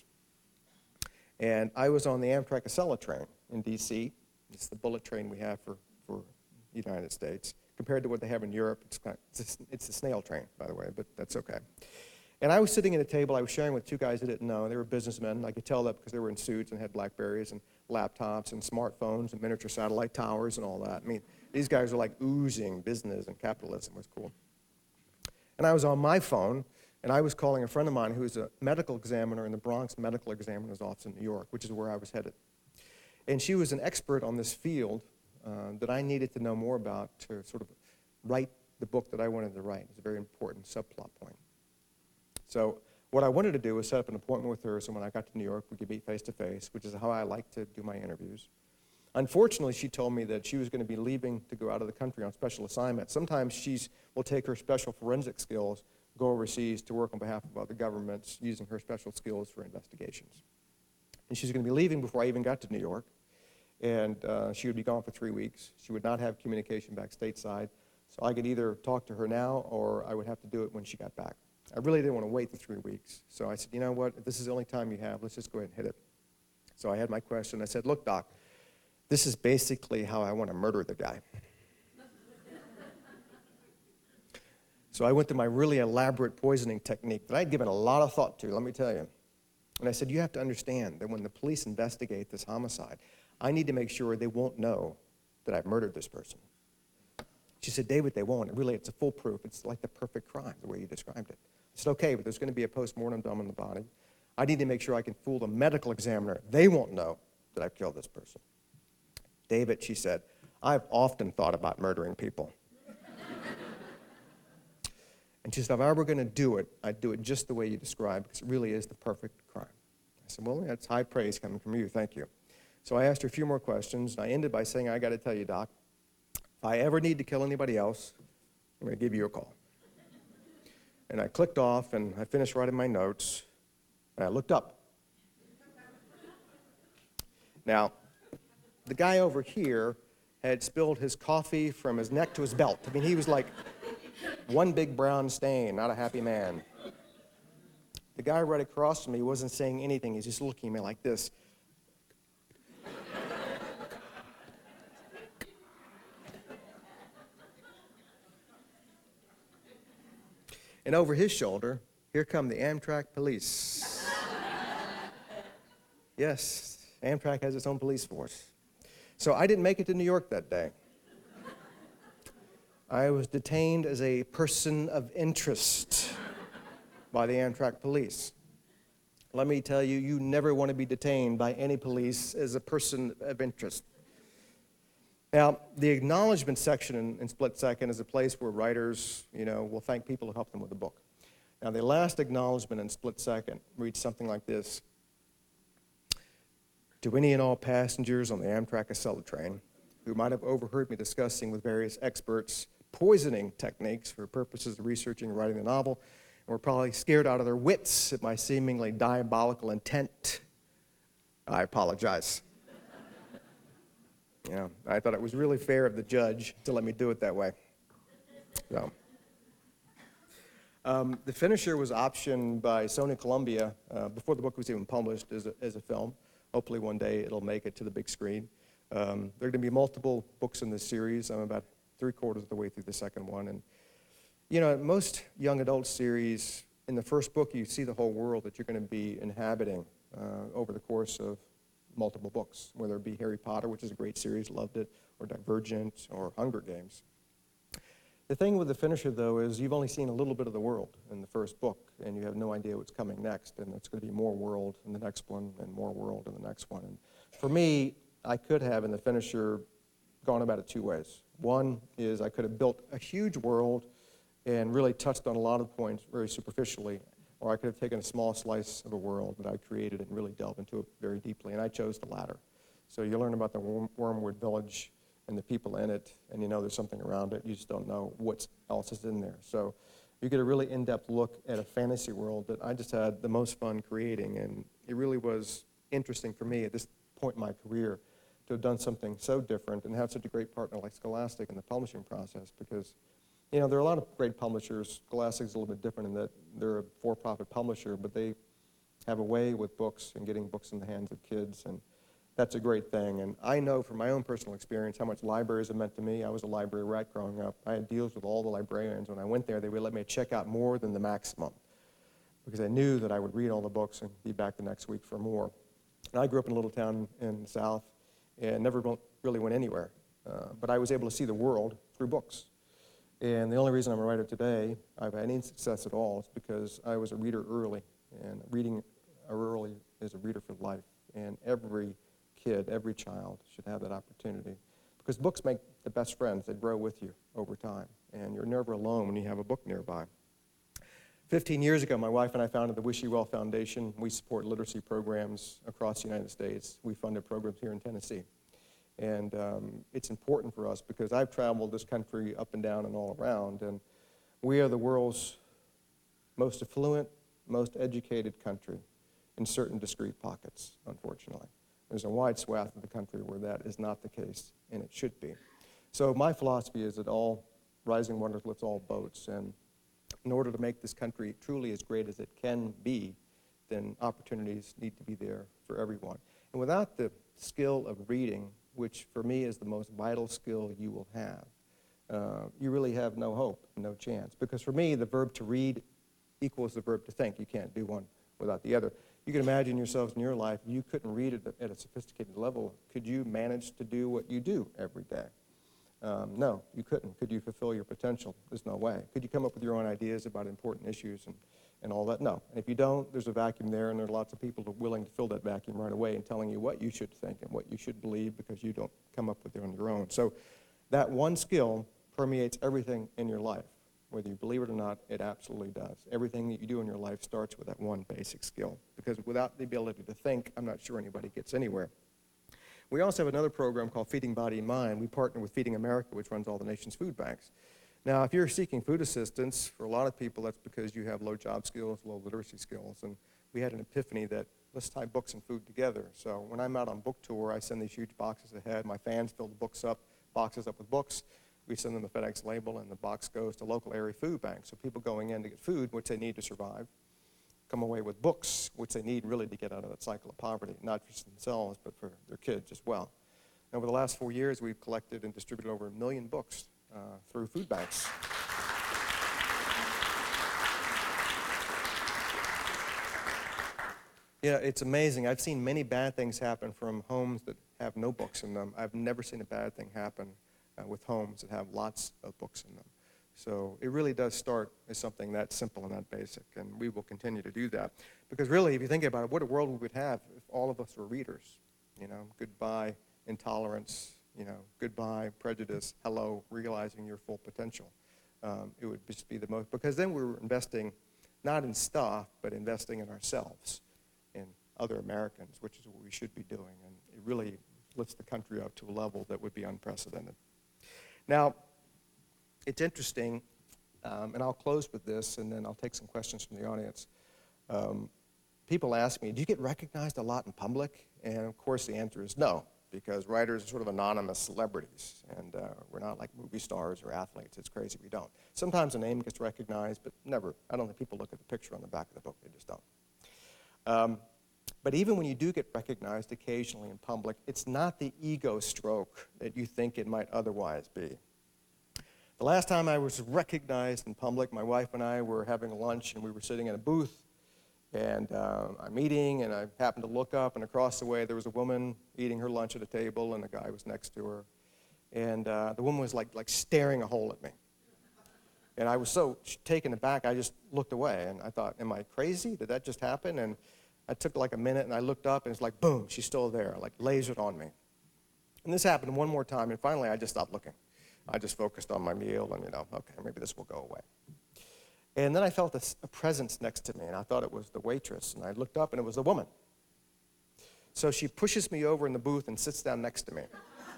And I was on the Amtrak Acela train in D.C. It's the bullet train we have for the United States. Compared to what they have in Europe, it's a snail train, by the way, but that's okay. And I was sitting at a table, I was sharing with 2 guys I didn't know. They were businessmen. I could tell that because they were in suits and had BlackBerries and laptops and smartphones and miniature satellite towers and all that. I mean, these guys were like oozing business and capitalism. It was cool. And I was on my phone, and I was calling a friend of mine who was a medical examiner in the Bronx Medical Examiner's Office in New York, which is where I was headed. And she was an expert on this field that I needed to know more about to sort of write the book that I wanted to write. It's a very important subplot point. So what I wanted to do was set up an appointment with her so when I got to New York, we could meet face-to-face, which is how I like to do my interviews. Unfortunately, she told me that she was going to be leaving to go out of the country on special assignment. Sometimes she will take her special forensic skills, go overseas to work on behalf of other governments using her special skills for investigations. And she's going to be leaving before I even got to New York. And she would be gone for 3 weeks. She would not have communication back stateside. So I could either talk to her now or I would have to do it when she got back. I really didn't want to wait the 3 weeks. So I said, you know what, if this is the only time you have, let's just go ahead and hit it. So I had my question. I said, look, Doc, this is basically how I want to murder the guy. So I went to my really elaborate poisoning technique that I'd given a lot of thought to, let me tell you. And I said, you have to understand that when the police investigate this homicide, I need to make sure they won't know that I've murdered this person. She said, David, they won't. Really, it's a foolproof. It's like the perfect crime, the way you described it. I said, okay, but there's going to be a postmortem done on the body. I need to make sure I can fool the medical examiner. They won't know that I've killed this person. David, she said, I've often thought about murdering people. And she said, if I were going to do it, I'd do it just the way you described, because it really is the perfect crime. I said, well, that's high praise coming from you. Thank you. So I asked her a few more questions, and I ended by saying, I got to tell you, Doc, if I ever need to kill anybody else, I'm going to give you a call. And I clicked off, and I finished writing my notes, and I looked up. Now, the guy over here had spilled his coffee from his neck to his belt. I mean, he was like one big brown stain, not a happy man. The guy right across from me wasn't saying anything. He's just looking at me like this. And over his shoulder, here come the Amtrak police. Yes, Amtrak has its own police force. So I didn't make it to New York that day. I was detained as a person of interest by the Amtrak police. Let me tell you, you never want to be detained by any police as a person of interest. Now, the acknowledgement section in Split Second is a place where writers, will thank people who helped them with the book. Now, the last acknowledgement in Split Second reads something like this. To any and all passengers on the Amtrak Acela train who might have overheard me discussing with various experts poisoning techniques for purposes of researching and writing the novel, and were probably scared out of their wits at my seemingly diabolical intent, I apologize. I thought it was really fair of the judge to let me do it that way. So, the finisher was optioned by Sony Columbia before the book was even published as a film. Hopefully one day it'll make it to the big screen. There are going to be multiple books in this series. I'm about 3/4 of the way through the second one. And, most young adult series, in the first book, you see the whole world that you're going to be inhabiting over the course of multiple books, whether it be Harry Potter, which is a great series, loved it, or Divergent, or Hunger Games. The thing with the finisher, though, is you've only seen a little bit of the world in the first book, and you have no idea what's coming next, and it's going to be more world in the next one, and more world in the next one. And for me, I could have, in the finisher, gone about it two ways. One is I could have built a huge world and really touched on a lot of points very superficially, or I could have taken a small slice of a world that I created and really delved into it very deeply, and I chose the latter. So you learn about the Wormwood Village and the people in it, and there's something around it. You just don't know what else is in there. So you get a really in-depth look at a fantasy world that I just had the most fun creating, and it really was interesting for me at this point in my career to have done something so different and have such a great partner like Scholastic in the publishing process, because there are a lot of great publishers. Scholastic is a little bit different in that they're a for-profit publisher, but they have a way with books and getting books in the hands of kids, and that's a great thing. And I know from my own personal experience how much libraries have meant to me. I was a library rat growing up. I had deals with all the librarians. When I went there, they would let me check out more than the maximum because I knew that I would read all the books and be back the next week for more. And I grew up in a little town in the South and never really went anywhere. But I was able to see the world through books. And the only reason I'm a writer today, I've had any success at all, is because I was a reader early. And reading early is a reader for life. And every kid, every child should have that opportunity. Because books make the best friends. They grow with you over time. And you're never alone when you have a book nearby. 15 years ago, my wife and I founded the Wish You Well Foundation. We support literacy programs across the United States. We funded programs here in Tennessee. And it's important for us because I've traveled this country up and down and all around, and we are the world's most affluent, most educated country in certain discrete pockets, unfortunately. There's a wide swath of the country where that is not the case, and it should be. So my philosophy is that all rising waters lifts all boats, and in order to make this country truly as great as it can be, then opportunities need to be there for everyone. And without the skill of reading, which for me is the most vital skill you will have, you really have no hope, no chance. Because for me, the verb to read equals the verb to think. You can't do one without the other. You can imagine yourselves in your life, you couldn't read it at a sophisticated level. Could you manage to do what you do every day? No, you couldn't. Could you fulfill your potential? There's no way. Could you come up with your own ideas about important issues and all that? No. And if you don't, there's a vacuum there, and there are lots of people who are willing to fill that vacuum right away and telling you what you should think and what you should believe because you don't come up with it on your own. So that one skill permeates everything in your life. Whether you believe it or not, it absolutely does. Everything that you do in your life starts with that one basic skill. Because without the ability to think, I'm not sure anybody gets anywhere. We also have another program called Feeding Body and Mind. We partner with Feeding America, which runs all the nation's food banks. Now, if you're seeking food assistance, for a lot of people, that's because you have low job skills, low literacy skills. And we had an epiphany that let's tie books and food together. So when I'm out on book tour, I send these huge boxes ahead. My fans fill the boxes up with books. We send them a FedEx label, and the box goes to local area food banks. So people going in to get food, which they need to survive, come away with books, which they need really to get out of that cycle of poverty, not just themselves, but for their kids as well. And over the last 4 years, we've collected and distributed over 1 million books through food banks. Yeah, it's amazing. I've seen many bad things happen from homes that have no books in them. I've never seen a bad thing happen with homes that have lots of books in them. So it really does start as something that simple and that basic, and we will continue to do that. Because really, if you think about it, what a world we would have if all of us were readers. You know, goodbye intolerance, you know, goodbye prejudice, hello, realizing your full potential. It would just be the most, because then we're investing not in stuff, but investing in ourselves, in other Americans, which is what we should be doing. And it really lifts the country up to a level that would be unprecedented. Now, it's interesting, and I'll close with this, and then I'll take some questions from the audience. People ask me, do you get recognized a lot in public? And of course the answer is no, because writers are sort of anonymous celebrities, and we're not like movie stars or athletes. It's crazy we don't. Sometimes a name gets recognized, but never. I don't think people look at the picture on the back of the book. They just don't. But even when you do get recognized occasionally in public, it's not the ego stroke that you think it might otherwise be. The last time I was recognized in public, my wife and I were having lunch, and we were sitting in a booth, and I'm eating, and I happened to look up, and across the way there was a woman eating her lunch at a table, and a guy was next to her. And the woman was like staring a hole at me. And I was so taken aback, I just looked away, and I thought, am I crazy? Did that just happen? And I took like a minute, and I looked up, and it's like, boom, she's still there, like lasered on me. And this happened one more time, and finally I just stopped looking. I just focused on my meal, and, you know, okay, maybe this will go away. And then I felt a presence next to me, and I thought it was the waitress, and I looked up, and it was the woman. So she pushes me over in the booth and sits down next to me.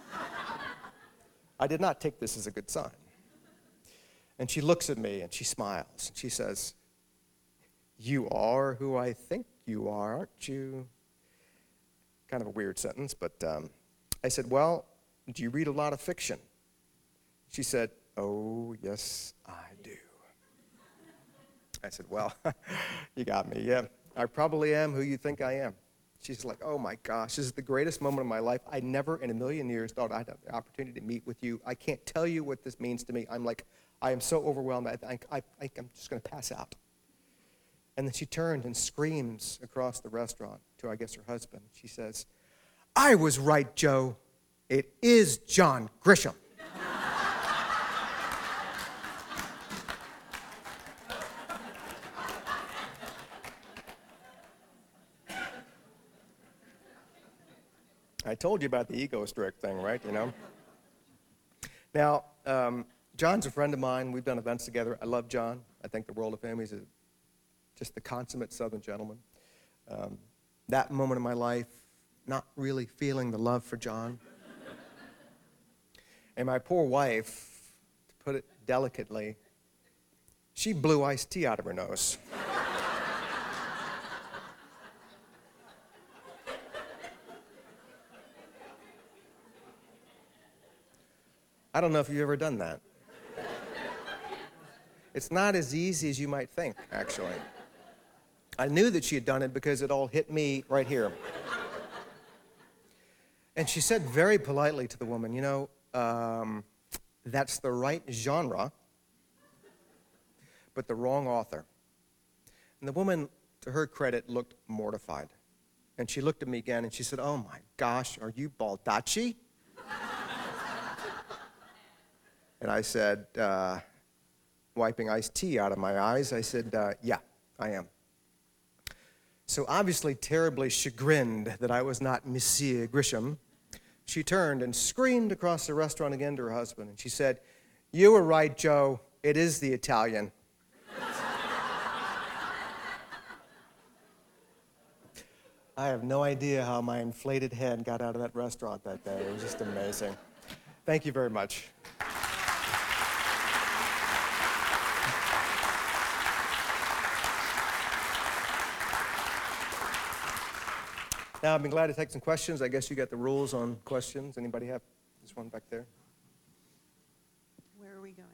I did not take this as a good sign. And she looks at me, and she smiles, and she says, "You are who I think you are, aren't you?" Kind of a weird sentence, but I said, "Well, do you read a lot of fiction?" She said, "Oh, yes, I do." I said, "Well, you got me. Yeah, I probably am who you think I am." She's like, "Oh my gosh, this is the greatest moment of my life. I never in a million years thought I'd have the opportunity to meet with you. I can't tell you what this means to me. I am so overwhelmed. I'm just going to pass out." And then she turned and screams across the restaurant to, I guess, her husband. She says, "I was right, Joe. It is John Grisham." I told you about the ego stroke thing, right? You know. Now, John's a friend of mine. We've done events together. I love John. I think the world of him. He's just the consummate Southern gentleman. That moment in my life, not really feeling the love for John. And my poor wife, to put it delicately, she blew iced tea out of her nose. I don't know if you've ever done that. It's not as easy as you might think, actually. I knew that she had done it because it all hit me right here. And she said very politely to the woman, "You know, that's the right genre, but the wrong author." And the woman, to her credit, looked mortified. And she looked at me again and she said, "Oh my gosh, are you Baldacci?" And I said, wiping iced tea out of my eyes, I said, "Yeah, I am." So obviously terribly chagrined that I was not Monsieur Grisham, she turned and screamed across the restaurant again to her husband, and she said, "You were right, Joe. It is the Italian." I have no idea how my inflated head got out of that restaurant that day. It was just amazing. Thank you very much. Now, I've been glad to take some questions. I guess you got the rules on questions. Anybody have this one back there? Where are we going?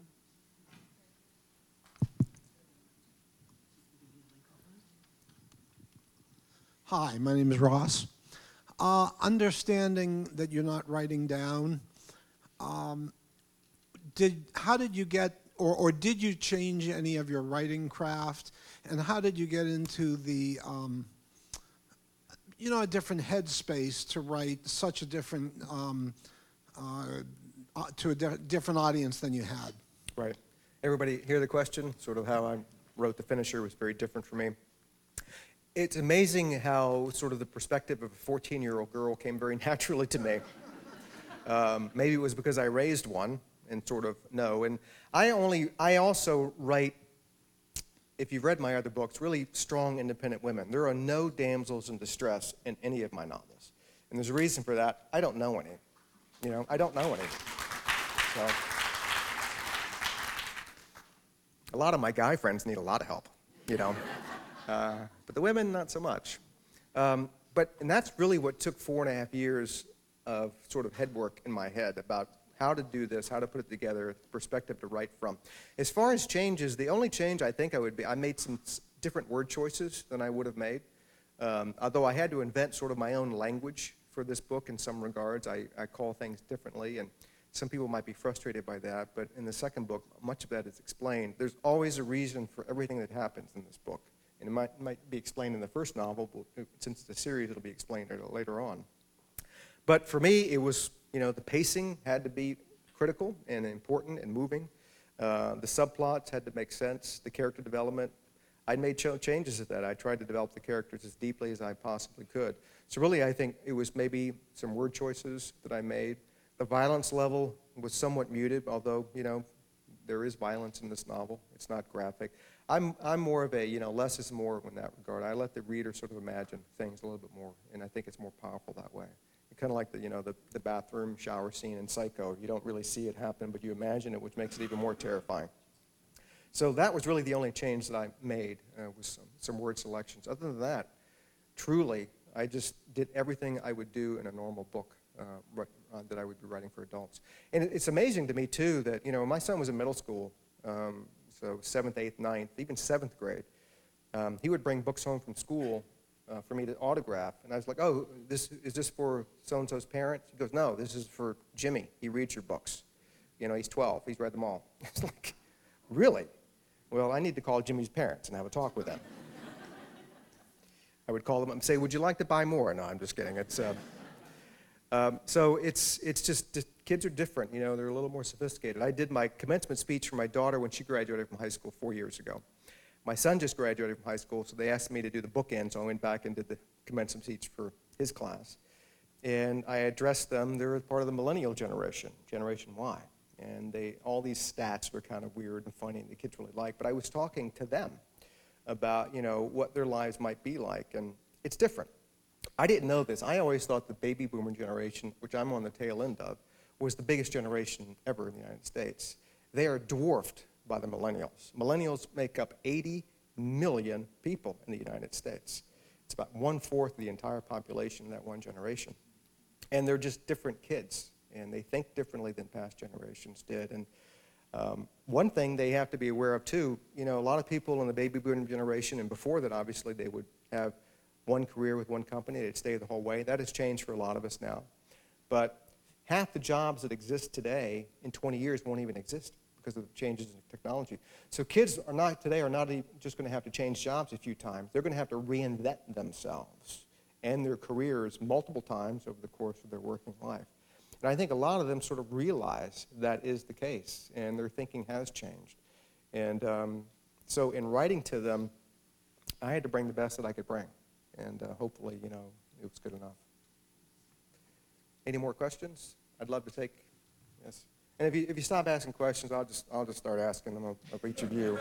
Hi, my name is Ross. Understanding that you're not writing down, how did you get, or did you change any of your writing craft? And how did you get into the a different headspace to write such a different, to a different audience than you had. Right. Everybody hear the question? Sort of how I wrote The Finisher was very different for me. It's amazing how sort of the perspective of a 14-year-old girl came very naturally to me. Maybe it was because I raised one and sort of know. And I also write, if you've read my other books, really strong, independent women. There are no damsels in distress in any of my novels. And there's a reason for that. I don't know any. I don't know any. So, a lot of my guy friends need a lot of help, but the women, not so much. And that's really what took 4.5 years of sort of head work in my head about how to do this, how to put it together, perspective to write from. As far as changes, the only change I think I made some different word choices than I would have made. Although I had to invent sort of my own language for this book in some regards. I call things differently, and some people might be frustrated by that, but in the second book, much of that is explained. There's always a reason for everything that happens in this book. And it might be explained in the first novel, but since it's a series, it'll be explained later on. But for me, it was, the pacing had to be critical and important and moving. The subplots had to make sense, the character development. I made changes to that. I tried to develop the characters as deeply as I possibly could. So really, I think it was maybe some word choices that I made. The violence level was somewhat muted, although, there is violence in this novel. It's not graphic. I'm more of a, less is more in that regard. I let the reader sort of imagine things a little bit more, and I think it's more powerful that way. Kind of like the bathroom shower scene in Psycho. You don't really see it happen, but you imagine it, which makes it even more terrifying. So that was really the only change that I made, was some word selections. Other than that, truly, I just did everything I would do in a normal book that I would be writing for adults. And it's amazing to me, too, that, my son was in middle school, so 7th, 8th, 9th, even 7th grade. He would bring books home from school for me to autograph. And I was like, oh, is this for so-and-so's parents? He goes, no, this is for Jimmy. He reads your books. He's 12. He's read them all. It's like, really? Well, I need to call Jimmy's parents and have a talk with them. I would call them up and say, would you like to buy more? No, I'm just kidding. So it's just, kids are different. They're a little more sophisticated. I did my commencement speech for my daughter when she graduated from high school 4 years ago. My son just graduated from high school, so they asked me to do the bookend, so I went back and did the commencement speech for his class. And I addressed them. They're part of the millennial generation, Generation Y. And all these stats were kind of weird and funny, and the kids really liked. But I was talking to them about, what their lives might be like, and it's different. I didn't know this. I always thought the baby boomer generation, which I'm on the tail end of, was the biggest generation ever in the United States. They are dwarfed by the millennials. Millennials make up 80 million people in the United States. It's about 1/4 of the entire population in that one generation. And they're just different kids, and they think differently than past generations did. And one thing they have to be aware of, too, a lot of people in the baby boomer generation, and before that, obviously, they would have one career with one company. They'd stay the whole way. That has changed for a lot of us now. But half the jobs that exist today in 20 years won't even exist because of the changes in technology. So kids are not just going to have to change jobs a few times. They're going to have to reinvent themselves and their careers multiple times over the course of their working life. And I think a lot of them sort of realize that is the case, and their thinking has changed. And so in writing to them, I had to bring the best that I could bring. And hopefully, it was good enough. Any more questions? I'd love to take, yes. And if you stop asking questions, I'll just start asking them of each of you.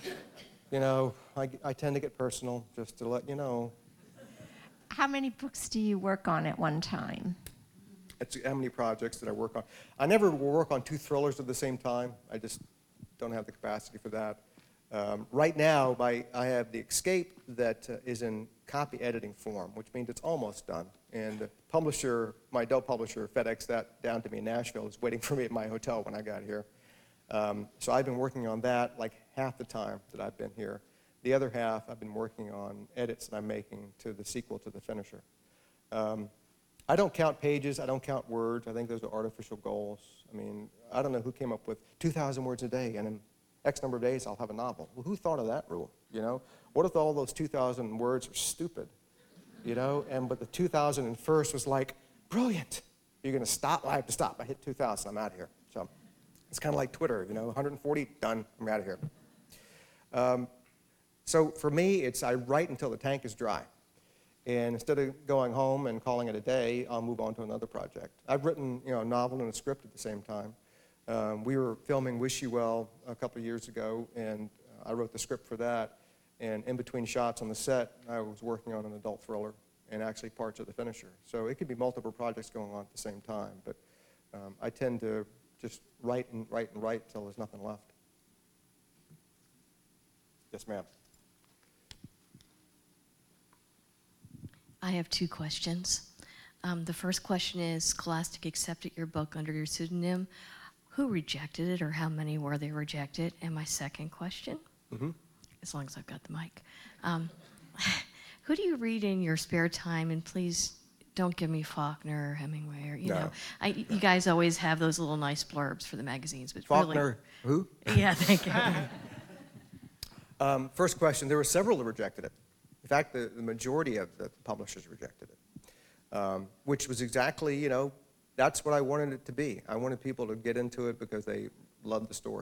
I tend to get personal, just to let you know. How many books do you work on at one time? It's how many projects that I work on. I never work on 2 thrillers at the same time. I just don't have the capacity for that. Right now, I have The Escape that is in copy editing form, which means it's almost done. And the publisher, my adult publisher, FedEx that down to me in Nashville, is waiting for me at my hotel when I got here. So I've been working on that like half the time that I've been here. The other half, I've been working on edits that I'm making to the sequel to The Finisher. I don't count pages. I don't count words. I think those are artificial goals. I mean, I don't know who came up with 2,000 words a day, and in X number of days, I'll have a novel. Well, who thought of that rule, What if all those 2,000 words are stupid? you know, but the 2001st was like, brilliant. You're going to stop? I have to stop. I hit 2,000. I'm out of here. So it's kind of like Twitter, you know, 140, done. I'm out of here. So for me, it's I write until the tank is dry. And instead of going home and calling it a day, I'll move on to another project. I've written, you know, a novel and a script at the same time. We were filming Wish You Well a couple of years ago, and I wrote the script for that. And in between shots on the set, I was working on an adult thriller and actually parts of the finisher. So it could be multiple projects going on at the same time. But I tend to just write and write and write until there's nothing left. Yes, ma'am. I have two questions. The first question is, Scholastic accepted your book under your pseudonym. Who rejected it, or how many were they rejected? And my second question, as long as I've got the mic, who do you read in your spare time? And please don't give me Faulkner or Hemingway, or you know. You guys always have those little nice blurbs for the magazines, but Faulkner, really, who? Yeah, thank you. First question, there were several that rejected it. In fact, the majority of the publishers rejected it, which was exactly, you know, that's what I wanted it to be. I wanted people to get into it because they loved the story,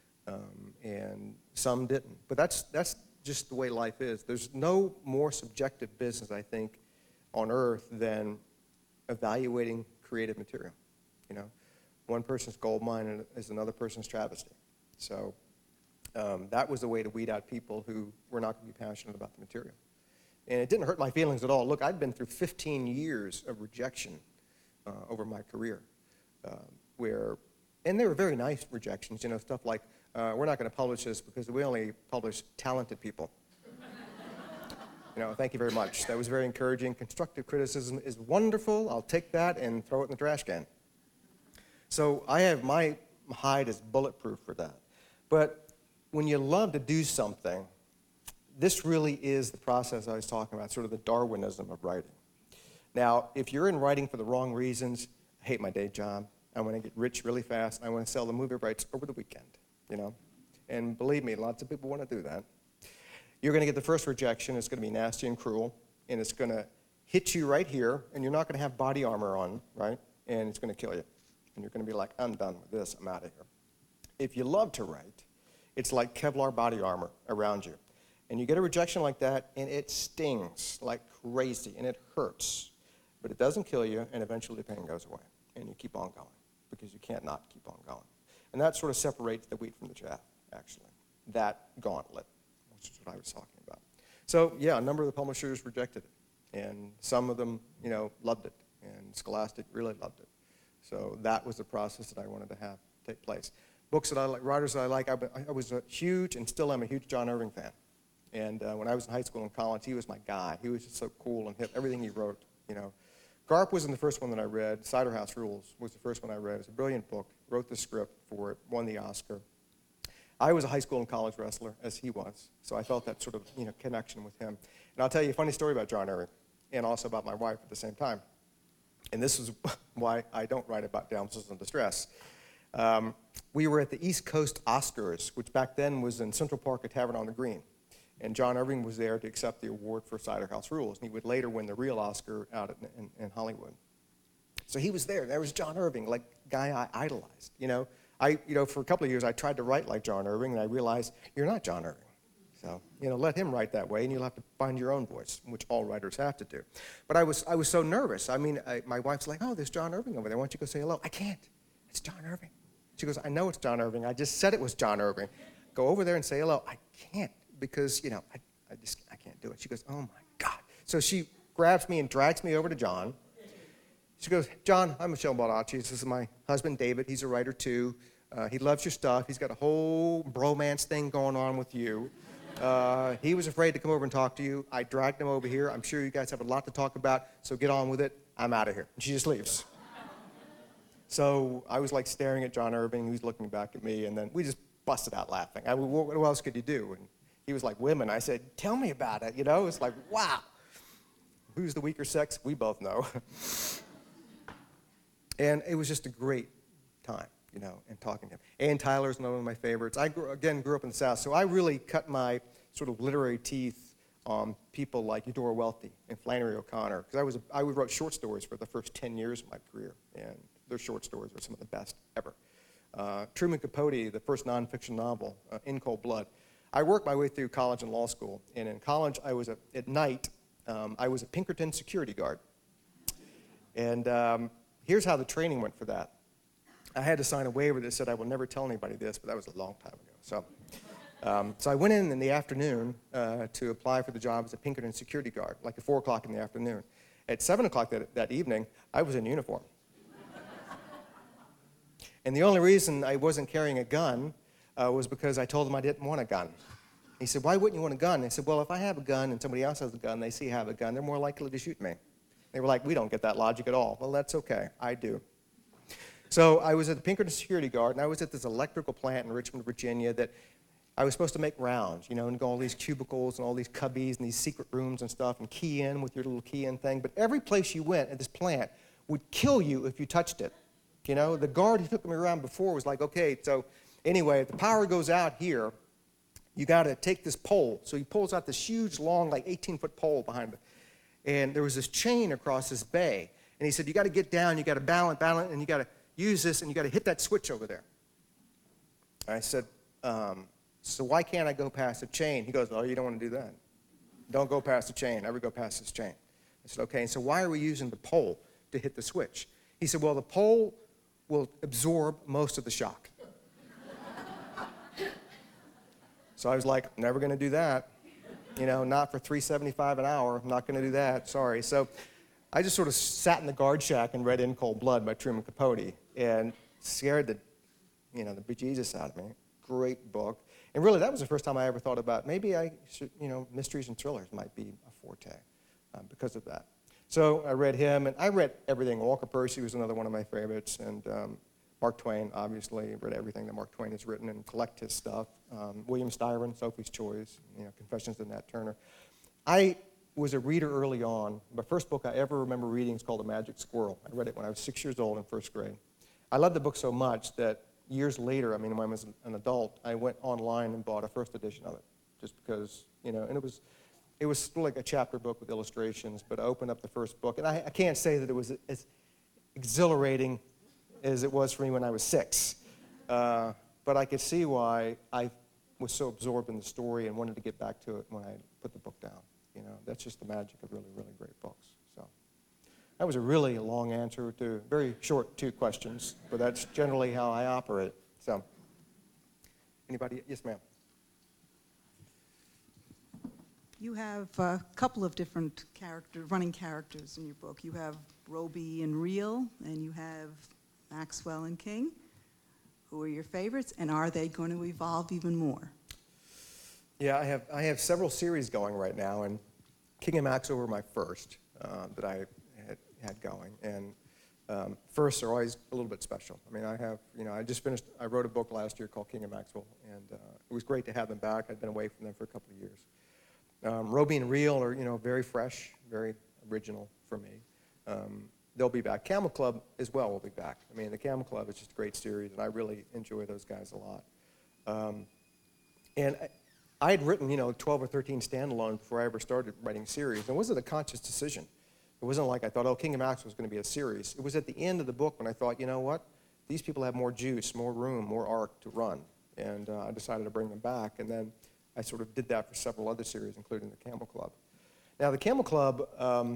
and some didn't. But that's just the way life is. There's no more subjective business, I think, on earth than evaluating creative material. You know, one person's gold mine is another person's travesty. So that was the way to weed out people who were not going to be passionate about the material. And it didn't hurt my feelings at all. Look, I'd been through 15 years of rejection over my career, and they were very nice rejections, you know, stuff like, we're not going to publish this because we only publish talented people. You know, thank you very much. That was very encouraging. Constructive criticism is wonderful. I'll take that and throw it in the trash can. So my hide is bulletproof for that. But when you love to do something, this really is the process I was talking about, sort of the Darwinism of writing. Now, if you're in writing for the wrong reasons, I hate my day job. I want to get rich really fast. I want to sell the movie rights over the weekend, you know. And believe me, lots of people want to do that. You're going to get the first rejection. It's going to be nasty and cruel, and it's going to hit you right here, and you're not going to have body armor on, right? And it's going to kill you. And you're going to be like, I'm done with this. I'm out of here. If you love to write, it's like Kevlar body armor around you. And you get a rejection like that, and it stings like crazy, and it hurts. But it doesn't kill you, and eventually the pain goes away. And you keep on going, because you can't not keep on going. And that sort of separates the wheat from the chaff, actually. That gauntlet, which is what I was talking about. So, yeah, a number of the publishers rejected it. And some of them, you know, loved it. And Scholastic really loved it. So that was the process that I wanted to have take place. Books that I like, writers that I like, I was a huge, and still am a huge John Irving fan. And when I was in high school and college, he was my guy. He was just so cool and hip. Everything he wrote, you know. Garp wasn't the first one that I read. Cider House Rules was the first one I read. It's a brilliant book. Wrote the script for it, won the Oscar. I was a high school and college wrestler, as he was, so I felt that sort of, you know, connection with him. And I'll tell you a funny story about John Irving, and also about my wife at the same time. And this is why I don't write about damsels in distress. We were at the East Coast Oscars, which back then was in Central Park at Tavern on the Green. And John Irving was there to accept the award for Cider House Rules. And he would later win the real Oscar out in Hollywood. So he was there. There was John Irving, like a guy I idolized. You know, for a couple of years I tried to write like John Irving, and I realized you're not John Irving. So, you know, let him write that way, and you'll have to find your own voice, which all writers have to do. But I was so nervous. I mean, my wife's like, oh, there's John Irving over there. Why don't you go say hello? I can't. It's John Irving. She goes, I know it's John Irving. I just said it was John Irving. Go over there and say hello. I can't. Because, you know, I can't do it. She goes, oh, my God. So she grabs me and drags me over to John. She goes, John, I'm Michelle Baldacci. This is my husband, David. He's a writer, too. He loves your stuff. He's got a whole bromance thing going on with you. He was afraid to come over and talk to you. I dragged him over here. I'm sure you guys have a lot to talk about, so get on with it. I'm out of here. And she just leaves. So I was, like, staring at John Irving. He was looking back at me, and then we just busted out laughing. I mean, what else could you do? And he was like, women. I said, tell me about it. You know, it's like, wow. Who's the weaker sex? We both know. And it was just a great time, you know, and talking to him. Ann Tyler's one of my favorites. I grew up in the South, so I really cut my sort of literary teeth on people like Eudora Welty and Flannery O'Connor, because I wrote short stories for the first 10 years of my career, and their short stories are some of the best ever. Truman Capote, the first nonfiction novel, In Cold Blood. I worked my way through college and law school, and in college, at night, I was a Pinkerton security guard. And here's how the training went for that. I had to sign a waiver that said I will never tell anybody this, but that was a long time ago. So I went in the afternoon to apply for the job as a Pinkerton security guard, like at 4 o'clock in the afternoon. At 7 o'clock that evening, I was in uniform. And the only reason I wasn't carrying a gun was because I told them I didn't want a gun. He said, why wouldn't you want a gun? I said, well, if I have a gun and somebody else has a gun, they see I have a gun, they're more likely to shoot me. They were like, we don't get that logic at all. Well, that's okay. I do. So I was at the Pinkerton security guard, and I was at this electrical plant in Richmond, Virginia that I was supposed to make rounds, and go all these cubicles and all these cubbies and these secret rooms and stuff and key in with your little key in thing. But every place you went at this plant would kill you if you touched it. The guard who took me around before was like, okay, so anyway, if the power goes out here, you got to take this pole. So he pulls out this huge, long, like 18-foot pole behind him. And there was this chain across this bay. And he said, you got to get down, you got to balance, and you got to use this, and you got to hit that switch over there. I said, so why can't I go past the chain? He goes, oh, you don't want to do that. Don't go past the chain. Never go past this chain. I said, okay, and so why are we using the pole to hit the switch? He said, well, the pole will absorb most of the shock. So I was like, never going to do that. Not for $3.75 an hour. I'm not going to do that. Sorry. So I just sort of sat in the guard shack and read In Cold Blood by Truman Capote and scared the bejesus out of me. Great book. And really, that was the first time I ever thought about maybe I should, mysteries and thrillers might be a forte because of that. So I read him, and I read everything. Walker Percy was another one of my favorites, and Mark Twain, obviously. Read everything that Mark Twain has written and collect his stuff. William Styron, Sophie's Choice, Confessions of Nat Turner. I was a reader early on. My first book I ever remember reading is called The Magic Squirrel. I read it when I was 6 years old in first grade. I loved the book so much that years later, when I was an adult, I went online and bought a first edition of it, just because, and it was still like a chapter book with illustrations, but I opened up the first book, and I can't say that it was as exhilarating as it was for me when I was 6, but I could see why I was so absorbed in the story and wanted to get back to it when I put the book down. That's just the magic of really, really great books. So that was a really long answer to very short 2 questions, but that's generally how I operate. So, anybody? Yes, ma'am. You have a couple of different running characters in your book. You have Roby and Reel, and you have Maxwell and King. Who are your favorites, and are they going to evolve even more? Yeah, I have several series going right now, and King and Maxwell were my first that I had going, and firsts are always a little bit special. I wrote a book last year called King and Maxwell, and it was great to have them back. I'd been away from them for a couple of years. Roby and Reel are, very fresh, very original for me. They'll be back. Camel Club as well will be back. The Camel Club is just a great series, and I really enjoy those guys a lot. And I had written, 12 or 13 standalones before I ever started writing series. And it wasn't a conscious decision. It wasn't like I thought, oh, King of Maxwell was going to be a series. It was at the end of the book when I thought, you know what? These people have more juice, more room, more arc to run. And I decided to bring them back. And then I sort of did that for several other series, including the Camel Club. Now, the Camel Club,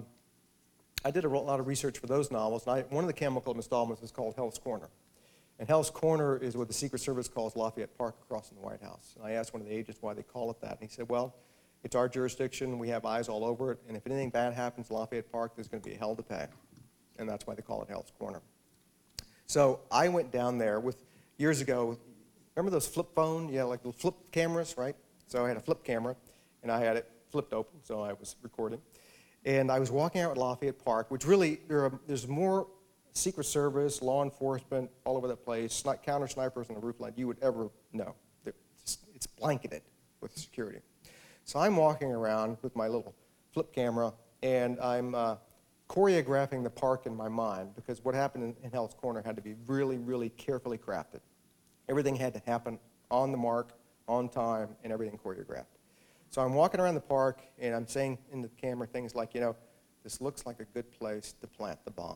I did a lot of research for those novels. And one of the Camel Club installments is called Hell's Corner. And Hell's Corner is what the Secret Service calls Lafayette Park across from the White House. And I asked one of the agents why they call it that. And he said, well, it's our jurisdiction. We have eyes all over it. And if anything bad happens in Lafayette Park, there's going to be a hell to pay. And that's why they call it Hell's Corner. So I went down there years ago. Remember those flip phone? Yeah, like the flip cameras, right? So I had a flip camera, and I had it flipped open, so I was recording. And I was walking out at Lafayette Park, which really, there's more Secret Service, law enforcement, all over that place, counter snipers on the roofline you would ever know. It's blanketed with security. So I'm walking around with my little flip camera, and I'm choreographing the park in my mind, because what happened in Hell's Corner had to be really, really carefully crafted. Everything had to happen on the mark, on time, and everything choreographed. So I'm walking around the park, and I'm saying in the camera things like, this looks like a good place to plant the bomb.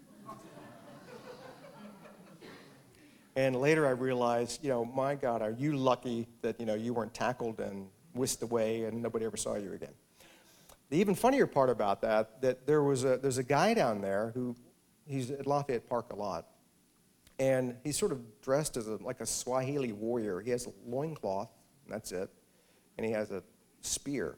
And later I realized, my God, are you lucky that, you weren't tackled and whisked away and nobody ever saw you again. The even funnier part about that there's a guy down there he's at Lafayette Park a lot. And he's sort of dressed as like a Swahili warrior. He has a loincloth, and that's it. And he has a spear.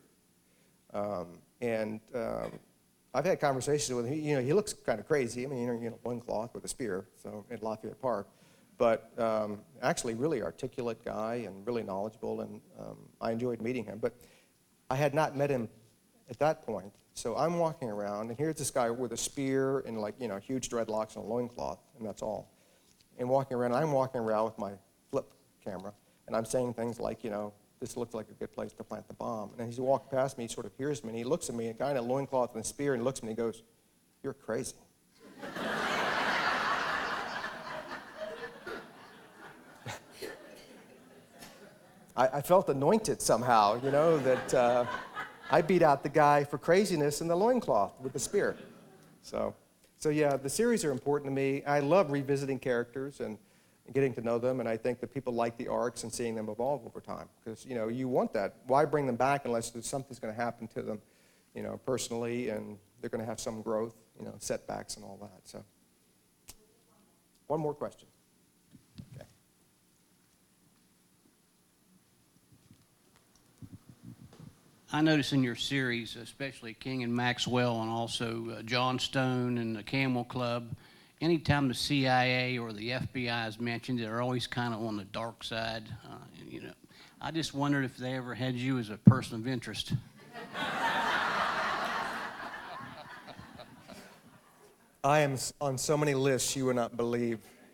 I've had conversations with him. He looks kind of crazy. I mean, loincloth with a spear, so at Lafayette Park. But actually, really articulate guy and really knowledgeable, and I enjoyed meeting him. But I had not met him at that point. So I'm walking around, and here's this guy with a spear and huge dreadlocks and a loincloth, and that's all. And I'm walking around with my flip camera, and I'm saying things like, this looks like a good place to plant the bomb. And as he walked past me, he sort of hears me, and he looks at me, a guy in a loincloth and a spear, and he looks at me and he goes, "You're crazy." I felt anointed somehow, that I beat out the guy for craziness in the loincloth with the spear. So yeah, the series are important to me. I love revisiting characters and getting to know them, and I think that people like the arcs and seeing them evolve over time, because, you want that. Why bring them back unless something's going to happen to them, personally, and they're going to have some growth, setbacks and all that. So, one more question. Okay. I notice in your series, especially King and Maxwell, and also John Stone and the Camel Club, anytime the CIA or the FBI is mentioned, they're always kind of on the dark side. I just wondered if they ever had you as a person of interest. I am on so many lists you would not believe.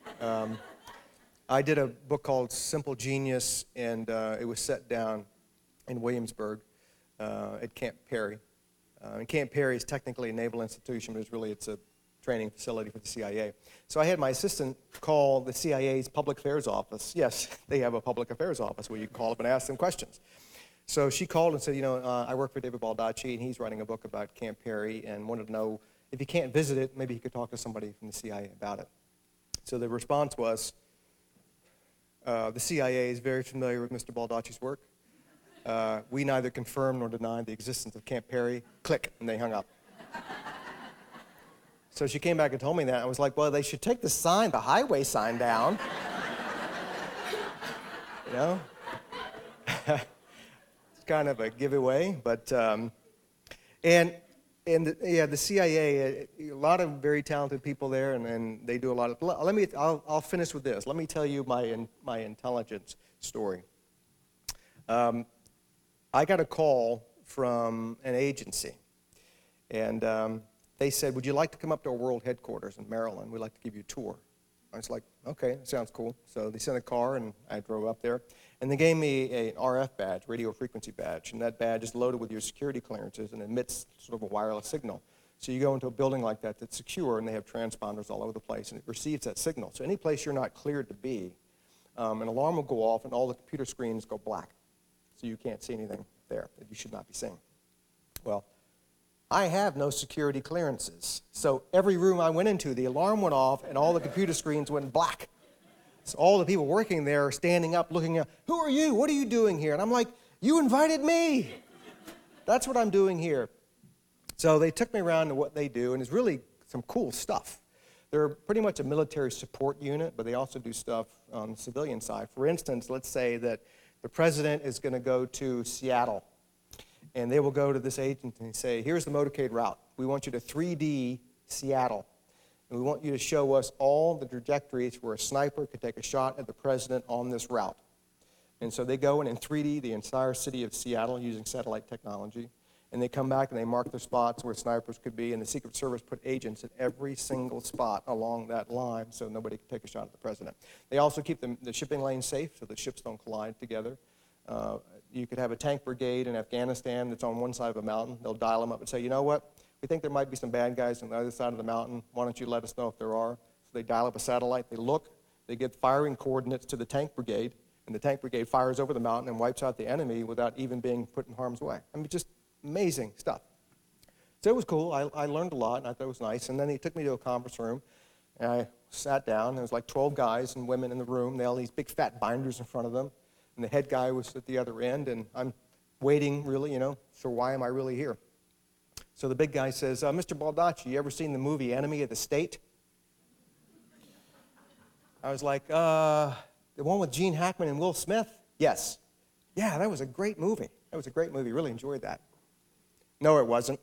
I did a book called Simple Genius, and it was set down in Williamsburg at Camp Perry. And Camp Perry is technically a naval institution, but it's a training facility for the CIA. So I had my assistant call the CIA's public affairs office. Yes, they have a public affairs office where you can call up and ask them questions. So she called and said, I work for David Baldacci, and he's writing a book about Camp Perry, and wanted to know if you can't visit it, maybe you could talk to somebody from the CIA about it. So the response was, the CIA is very familiar with Mr. Baldacci's work. We neither confirm nor deny the existence of Camp Perry. Click, and they hung up. So she came back and told me that. I was like, well, they should take the highway sign down. It's kind of a giveaway, but, the CIA, a lot of very talented people there, and they do a lot of, I'll finish with this. Let me tell you my intelligence story. I got a call from an agency, and they said, would you like to come up to our world headquarters in Maryland? We'd like to give you a tour. I was like, okay, that sounds cool. So they sent a car, and I drove up there. And they gave me an RF badge, radio frequency badge. And that badge is loaded with your security clearances and emits sort of a wireless signal. So you go into a building like that that's secure, and they have transponders all over the place, and it receives that signal. So any place you're not cleared to be, an alarm will go off, and all the computer screens go black. So you can't see anything there that you should not be seeing. Well, I have no security clearances. So every room I went into, the alarm went off, and all the computer screens went black. So all the people working there are standing up, looking at, who are you? What are you doing here? And I'm like, you invited me. That's what I'm doing here. So they took me around to what they do, and it's really some cool stuff. They're pretty much a military support unit, but they also do stuff on the civilian side. For instance, let's say that the president is going to go to Seattle, and they will go to this agency and say, here's the motorcade route. We want you to 3D Seattle. And we want you to show us all the trajectories where a sniper could take a shot at the president on this route. And so they go in 3D the entire city of Seattle using satellite technology. And they come back and they mark the spots where snipers could be. And the Secret Service put agents at every single spot along that line so nobody could take a shot at the president. They also keep the shipping lane safe so the ships don't collide together. You could have a tank brigade in Afghanistan that's on one side of a mountain. They'll dial them up and say, you know what? We think there might be some bad guys on the other side of the mountain. Why don't you let us know if there are? So they dial up a satellite. They look. They get firing coordinates to the tank brigade. And the tank brigade fires over the mountain and wipes out the enemy without even being put in harm's way. I mean, just amazing stuff. So it was cool. I learned a lot, and I thought it was nice. And then he took me to a conference room, and I sat down. There was like 12 guys and women in the room. They had all these big fat binders in front of them. And the head guy was at the other end, and I'm waiting, really, so why am I really here? So the big guy says, Mr. Baldacci, you ever seen the movie Enemy of the State? I was like, the one with Gene Hackman and Will Smith? Yes. Yeah, that was a great movie. That was a great movie. Really enjoyed that. No, it wasn't.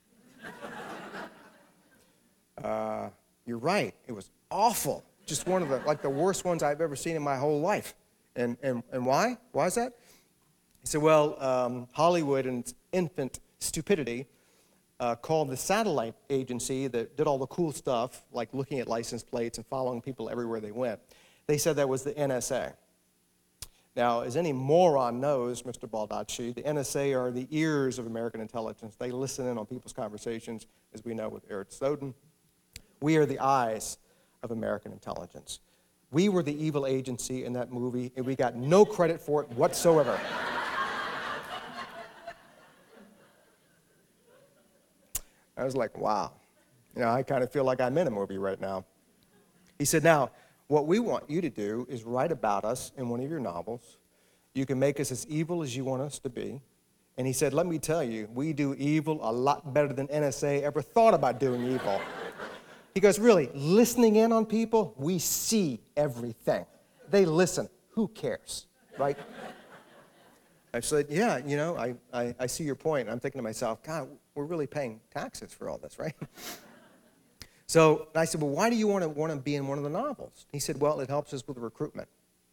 You're right. It was awful. Just one of the worst ones I've ever seen in my whole life. And why? Why is that? He said, well, Hollywood and its infant stupidity called the satellite agency that did all the cool stuff, like looking at license plates and following people everywhere they went. They said that was the NSA. Now, as any moron knows, Mr. Baldacci, the NSA are the ears of American intelligence. They listen in on people's conversations, as we know with Edward Snowden. We are the eyes of American intelligence. We were the evil agency in that movie, and we got no credit for it whatsoever. I was like, wow. I kind of feel like I'm in a movie right now. He said, now, what we want you to do is write about us in one of your novels. You can make us as evil as you want us to be. And he said, let me tell you, we do evil a lot better than NSA ever thought about doing evil. He goes, really, listening in on people, we see everything. They listen. Who cares, right? I said, yeah, I see your point. I'm thinking to myself, God, we're really paying taxes for all this, right? So I said, well, why do you want to be in one of the novels? He said, well, it helps us with recruitment.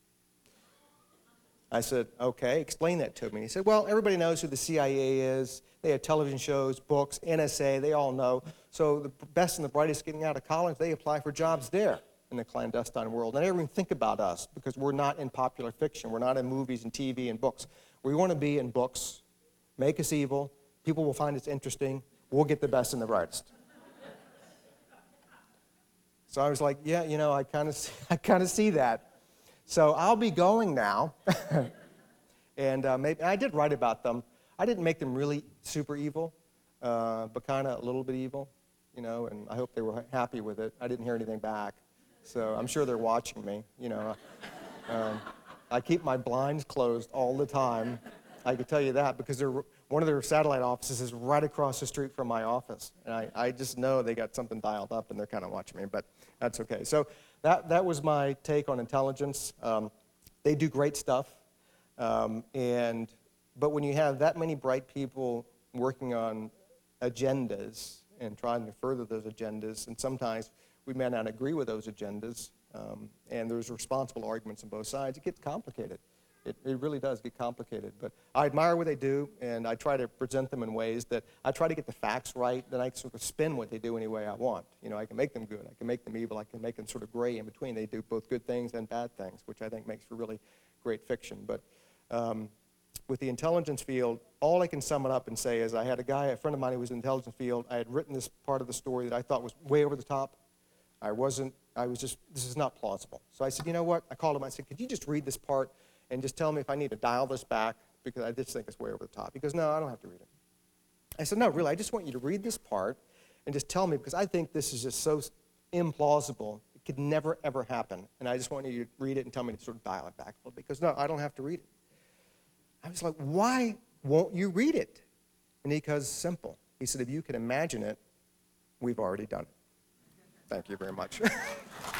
I said, okay, explain that to me. He said, well, everybody knows who the CIA is. They have television shows, books, NSA, they all know. So the best and the brightest getting out of college, they apply for jobs there in the clandestine world. And they don't even think about us because we're not in popular fiction. We're not in movies and TV and books. We want to be in books. Make us evil. People will find us interesting. We'll get the best and the brightest. So I was like, yeah, I kind of see that. So I'll be going now. And maybe I did write about them. I didn't make them really super evil, but kind of a little bit evil, and I hope they were happy with it. I didn't hear anything back, so I'm sure they're watching me, I keep my blinds closed all the time. I can tell you that because one of their satellite offices is right across the street from my office. And I just know they got something dialed up and they're kind of watching me, but that's okay. So that was my take on intelligence. They do great stuff. But when you have that many bright people working on agendas and trying to further those agendas, and sometimes we may not agree with those agendas, and there's responsible arguments on both sides, it gets complicated. It really does get complicated. But I admire what they do, and I try to present them in ways that I try to get the facts right, then I sort of spin what they do any way I want. I can make them good, I can make them evil, I can make them sort of gray in between. They do both good things and bad things, which I think makes for really great fiction. But with the intelligence field, all I can sum it up and say is I had a friend of mine who was in the intelligence field. I had written this part of the story that I thought was way over the top. This is not plausible. So I said, you know what? I called him, I said, could you just read this part and just tell me if I need to dial this back because I just think it's way over the top. He goes, no, I don't have to read it. I said, no, really, I just want you to read this part and just tell me because I think this is just so implausible. It could never, ever happen. And I just want you to read it and tell me to sort of dial it back a little bit. Because no, I don't have to read it. I was like, why won't you read it? And he goes, simple. He said, if you can imagine it, we've already done it. Thank you very much.